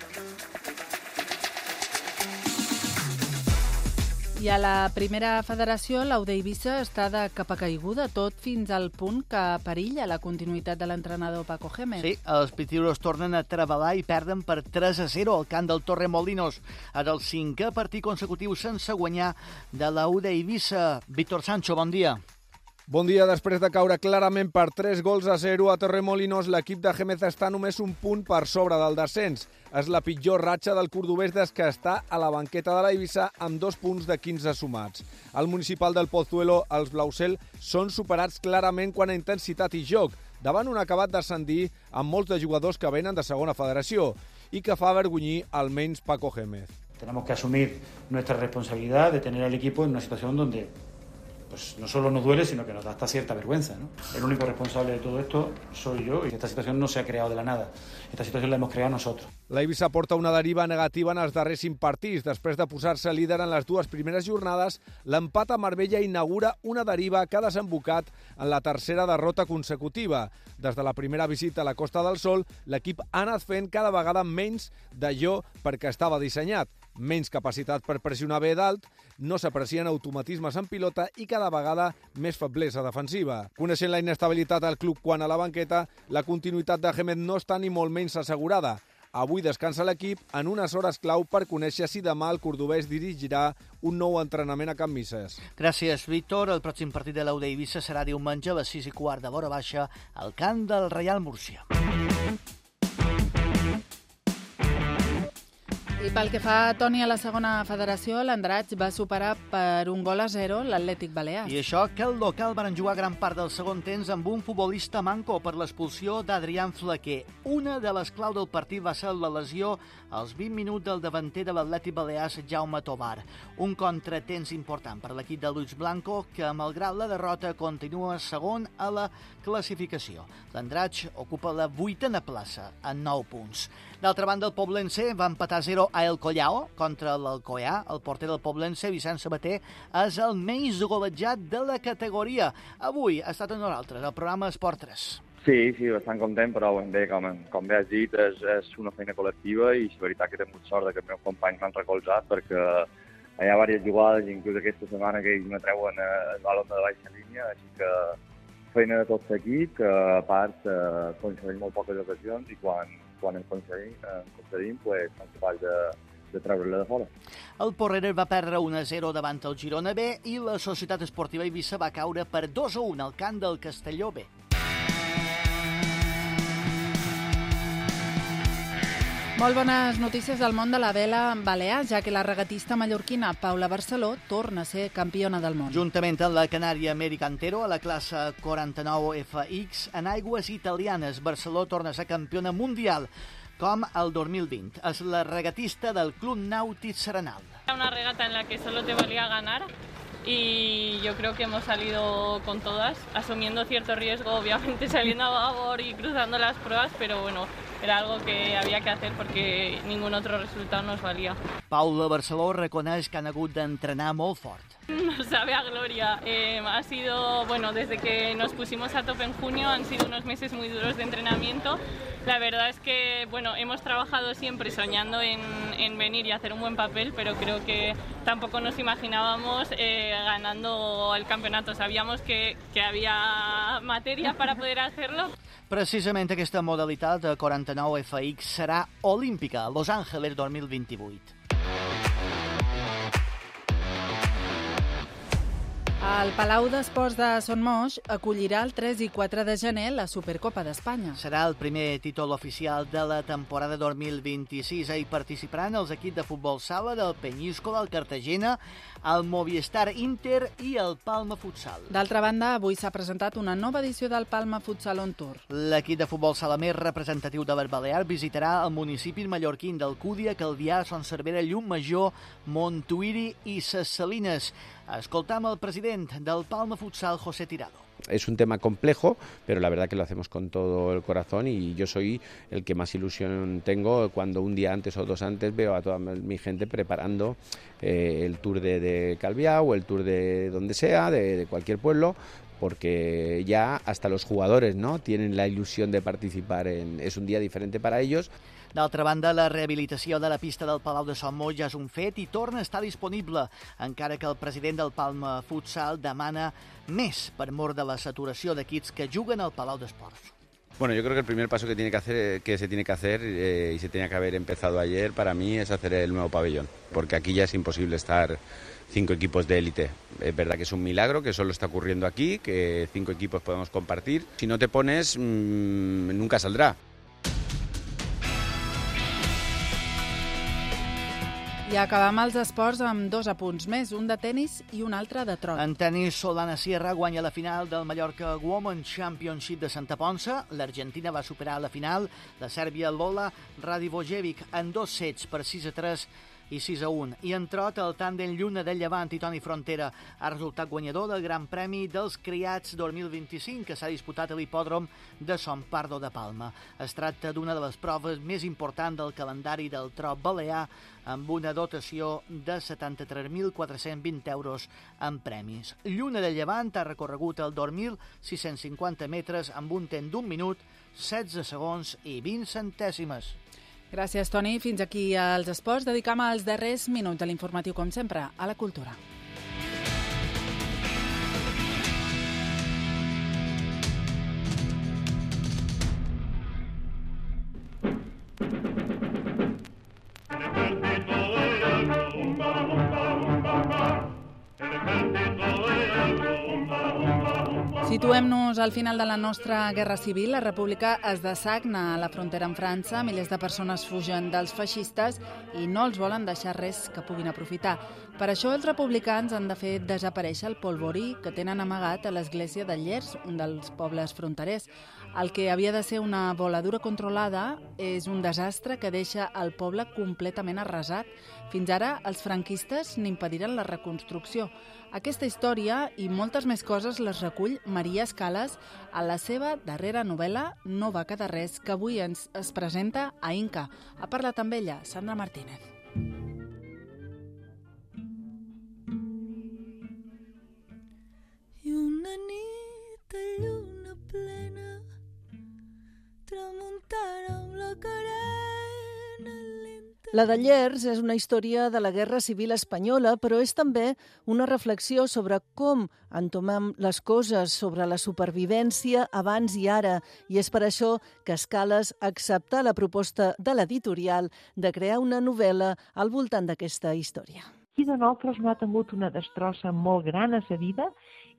I a la primera federació, l'Aude Eivissa està de capa caiguda, tot fins al punt que perilla la continuïtat de l'entrenador Paco Gémez. Sí, els pitiuros tornen a treballar i perden per tres a zero al camp del Torremolinos. És el cinquè partit consecutiu sense guanyar de l'Aude Eivissa. Víctor Sancho, bon dia. Bon dia. Després de caure clarament per tres gols a zero a Torremolinos, l'equip de Gémez està només un punt per sobre del descens. És la pitjor ratxa del cordobès des que està a la banqueta de l'Eivissa amb dos punts de quinze sumats. Al municipal del Pozuelo, els blausel són superats clarament quant a intensitat i joc, davant un acabat d'ascendir amb molts de jugadors que venen de segona federació i que fa avergonyir almenys Paco Gémez. Tenemos que asumir nuestra responsabilidad de tener al equipo en una situación donde pues no solo nos duele, sino que nos da hasta cierta vergüenza, ¿no? El único responsable de todo esto soy yo y esta situación no se ha creado de la nada. Esta situación la hemos creado nosotros. L'Eivissa porta una deriva negativa en els darrers cinc partits. Després de posar-se líder en les dues primeres jornades, l'empat a Marbella inaugura una deriva que ha desembocat en la tercera derrota consecutiva. Des de la primera visita a la Costa del Sol, l'equip ha anat fent cada vegada menys d'allò perquè estava dissenyat. Menys capacitat per pressionar bé dalt, no s'aprecien automatismes en pilota i cada vegada més feblesa defensiva. Coneixent la inestabilitat del club quan a la banqueta, la continuïtat de Gémez no està ni molt menys assegurada. Avui descansa l'equip en unes hores clau per conèixer si demà el cordobès dirigirà un nou entrenament a Can Misses. Gràcies, Víctor. El pròxim partit de l'Aude Eivissa serà diumenge a les sis i quart de vora baixa al camp del Reial Múrcia. I pel que fa a Toni a la segona federació, l'Andratx va superar per un gol a zero l'Atlètic Balears. I això que el local van jugar gran part del segon temps amb un futbolista manco per l'expulsió d'Adrián Flequer. Una de les clau del partit va ser la lesió als vint minuts del davanter de l'Atlètic Balears, Jaume Tobar. Un contratemps important per l'equip de Luis Blanco, que malgrat la derrota continua segon a la classificació. L'Andratx ocupa la vuitena plaça amb nou punts. D'altra banda, el Poblense va empatar zero a El Collao contra l'Alcoià. El porter del Poblense, Vicent Sabater, és el menys golejat de la categoria. Avui ha estat amb nosaltres al programa Esport tres. Sí, sí, bastant content, però bé, com, com bé has dit, és, és una feina col·lectiva i és veritat que he tingut sort que els meus companys m'han recolzat perquè hi ha diverses jugades, inclús aquesta setmana que ells me treuen el balon de baixa línia, així que feina de tot l'equip, que a part eh, aconseguim molt poques ocasions i quan quan en concedim, en concedim pues, som capaços de, de treure-la de fora. El Porreres va perdre un a zero davant el Girona B i la Societat Esportiva Eivissa va caure per dos a un al camp del Castelló B. Molt bones notícies del món de la vela balear, ja que la regatista mallorquina Paula Barceló torna a ser campiona del món. Juntament amb la canària Mericantero, a la classe quaranta-nou F X, en aigües italianes, Barceló torna a ser campiona mundial, com el dos mil vint. És la regatista del Club Nàutic Serenal. Una regata en la que solo te valía ganar y yo creo que hemos salido con todas, asumiendo cierto riesgo, obviamente saliendo a babor y cruzando las pruebas, pero bueno, era algo que había que hacer porque ningún otro resultado nos valía. Paula Barceló reconeix que han hagut d'entrenar molt fort. No sabe a gloria. Eh, ha sido, bueno, desde que nos pusimos a tope en junio han sido unos meses muy duros de entrenamiento. La verdad es que, bueno, hemos trabajado siempre soñando en, en venir y hacer un buen papel, pero creo que tampoco nos imaginábamos eh, ganando el campeonato. Sabíamos que, que había materia para poder hacerlo. Precisament aquesta modalitat de quaranta-nou F X serà olímpica a Los Angeles dos mil vint-i-vuit. El Palau d'Esports de Son Moix acollirà el tres i quatre de gener la Supercopa d'Espanya. Serà el primer títol oficial de la temporada dos mil vint-i-sis. Hi participaran els equips de futbol sala del Peñíscola, el Cartagena, el Movistar Inter i el Palma Futsal. D'altra banda, avui s'ha presentat una nova edició del Palma Futsal On Tour. L'equip de futbol sala més representatiu de les Balears visitarà el municipi mallorquín d'Alcúdia, Calvià, Son Cervera, Llum Major, Montuïri i Ses Salines. Escoltam el president del Palma Futsal, José Tirado. Es un tema complejo, pero la verdad que lo hacemos con todo el corazón y yo soy el que más ilusión tengo cuando un día antes o dos antes veo a toda mi gente preparando eh, el tour de, de Calviá o el tour de donde sea, de, de cualquier pueblo, porque ya hasta los jugadores, ¿no?, tienen la ilusión de participar. En, es un día diferente para ellos. D'altra banda, la rehabilitació de la pista del Palau de Sant Moix ja és un fet i torna a estar disponible, encara que el president del Palma Futsal demana més per mor de la saturació d'equips que juguen al Palau d'Esports. Bueno, yo creo que el primer paso que tiene que hacer, que se tiene que hacer eh, y se tenía que haber empezado ayer para mí es hacer el nuevo pabellón, porque aquí ya es imposible estar cinco equipos de élite. Es verdad que es un milagro que solo está ocurriendo aquí, que cinco equipos podemos compartir. Si no te pones, mmm, nunca saldrá. I acabam els esports amb dos apunts més, un de tennis i un altre de trot. En tennis, Solana Sierra guanya la final del Mallorca Women Championship de Santa Ponça. L'Argentina va superar a la final la Sèrbia Lola Radivojevic en dos sets per sis a tres i sis a un. I en trot, el tàndem Lluna del Llevant i Toni Frontera ha resultat guanyador del Gran Premi dels Criats dos mil vint-i-cinc, que s'ha disputat a l'hipòdrom de Son Pardo de Palma. Es tracta d'una de les proves més importants del calendari del trot balear, amb una dotació de setanta-tres mil quatre-cents vint euros en premis. Lluna del Llevant ha recorregut el dos mil sis-cents cinquanta metres amb un temps d'un minut, setze segons i vint centèsimes. Gràcies, Toni. Fins aquí als esports. Dedicam els darrers minuts de l'informatiu, com sempre, a la cultura. Situem-nos al final de la nostra guerra civil. La república es dessagna a la frontera amb França. Milers de persones fugen dels feixistes i no els volen deixar res que puguin aprofitar. Per això els republicans han de fer desaparèixer el polvorí que tenen amagat a l'església de Llers, un dels pobles fronterers. El que havia de ser una voladura controlada és un desastre que deixa el poble completament arrasat. Fins ara, els franquistes n'impediren la reconstrucció. Aquesta història i moltes més coses les recull Maria Escales a la seva darrera novel·la No va quedar res, que avui ens es presenta a Inca. Ha parlat amb ella Sandra Martínez. I una nit de lluna plena, tramuntana amb la carena lenta. La de Llers és una història de la Guerra Civil espanyola, però és també una reflexió sobre com entomem les coses, sobre la supervivència abans i ara, i és per això que Escales accepta la proposta de l'editorial de crear una novel·la al voltant d'aquesta història. Qui de nosaltres no ha tingut una destrossa molt gran a sa vida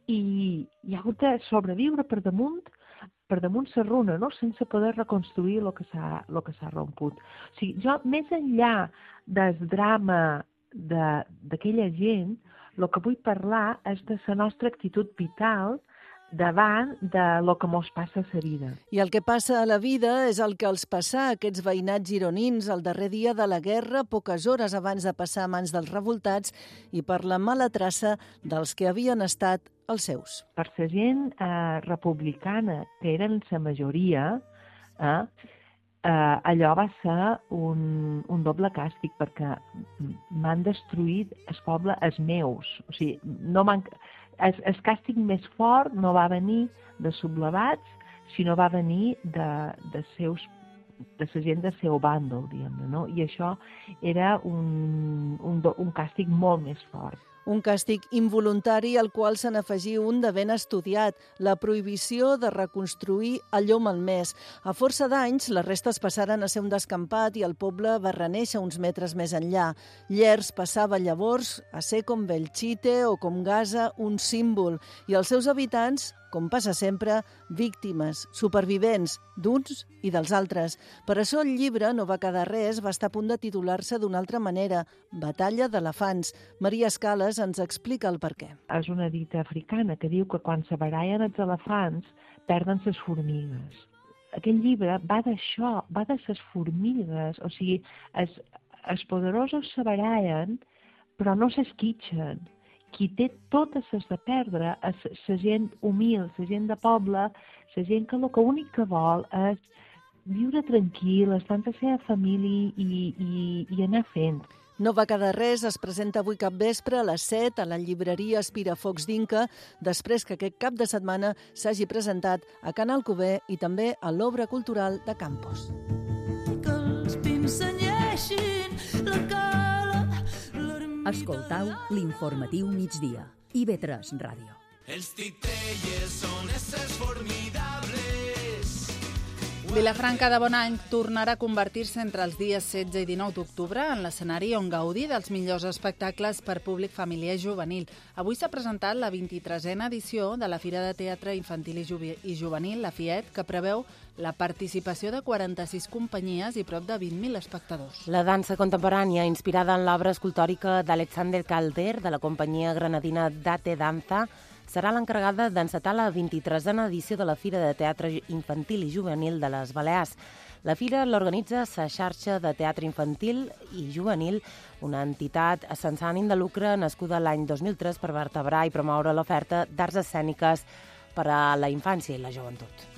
i hi ha hagut de sobreviure per damunt per damunt sa runa, no? Sense poder reconstruir el que s'ha el que s'ha romput. O sigui, jo, més enllà del drama d'aquella gent, el que vull parlar és de la nostra actitud vital davant de lo que mos passa a la vida. I el que passa a la vida és el que els passa a aquests veïnats gironins el darrer dia de la guerra, poques hores abans de passar a mans dels revoltats i per la mala traça dels que havien estat els seus. Per la gent eh, republicana, que eren la majoria, eh, eh, allò va ser un, un doble càstig, perquè m'han destruït el poble, els meus. O sigui, no m'han... El, el càstig més fort no va venir de sublevats, sinó va venir de, de, seus, de la gent del seu bàndol, diguem-ne, no? I això era un, un, un càstig molt més fort. Un càstig involuntari al qual se n'afegí un de ben estudiat, la prohibició de reconstruir allò malmès. A força d'anys, les restes passaren a ser un descampat i el poble va renéixer uns metres més enllà. Llers passava llavors a ser com Belchite o com Gaza un símbol i els seus habitants, com passa sempre, víctimes, supervivents, d'uns i dels altres. Per això el llibre No va quedar res va estar a punt de titular-se d'una altra manera, Batalla d'elefants. Maria Escales ens explica el perquè. És una dita africana que diu que quan se barallen els elefants perden les formigues. Aquest llibre va d'això, va de les formigues, o sigui, els, els poderosos se barallen però no s'esquitxen. qui té totes les de perdre és la gent humil, la gent de poble, la gent que el que únic que vol és viure tranquil, estar amb la seva família i, i, i anar fent. No va quedar res es presenta avui capvespre a les set a la llibreria Espirafocs d'Inca, després que aquest cap de setmana s'hagi presentat a Can Alcover i també a l'Obra Cultural de Campos. Escoltau l'informatiu migdia. I ve tres Ràdio. Els titelles són éssers formidables. Vilafranca de Bonany tornarà a convertir-se entre els dies setze i dinou d'octubre en l'escenari on gaudir dels millors espectacles per públic familiar i juvenil. Avui s'ha presentat la vint-i-tresena edició de la Fira de Teatre Infantil i, Juvi i Juvenil, la FIET, que preveu la participació de quaranta-sis companyies i prop de vint mil espectadors. La dansa contemporània, inspirada en l'obra escultòrica d'Alexander Calder, de la companyia granadina Date Danza, serà l'encarregada d'encetar la vint-i-tresena edició de la Fira de Teatre Infantil i Juvenil de les Balears. La fira l'organitza la xarxa de teatre infantil i juvenil, una entitat sense ànim de lucre nascuda l'any dos mil tres per vertebrar i promoure l'oferta d'arts escèniques per a la infància i la joventut.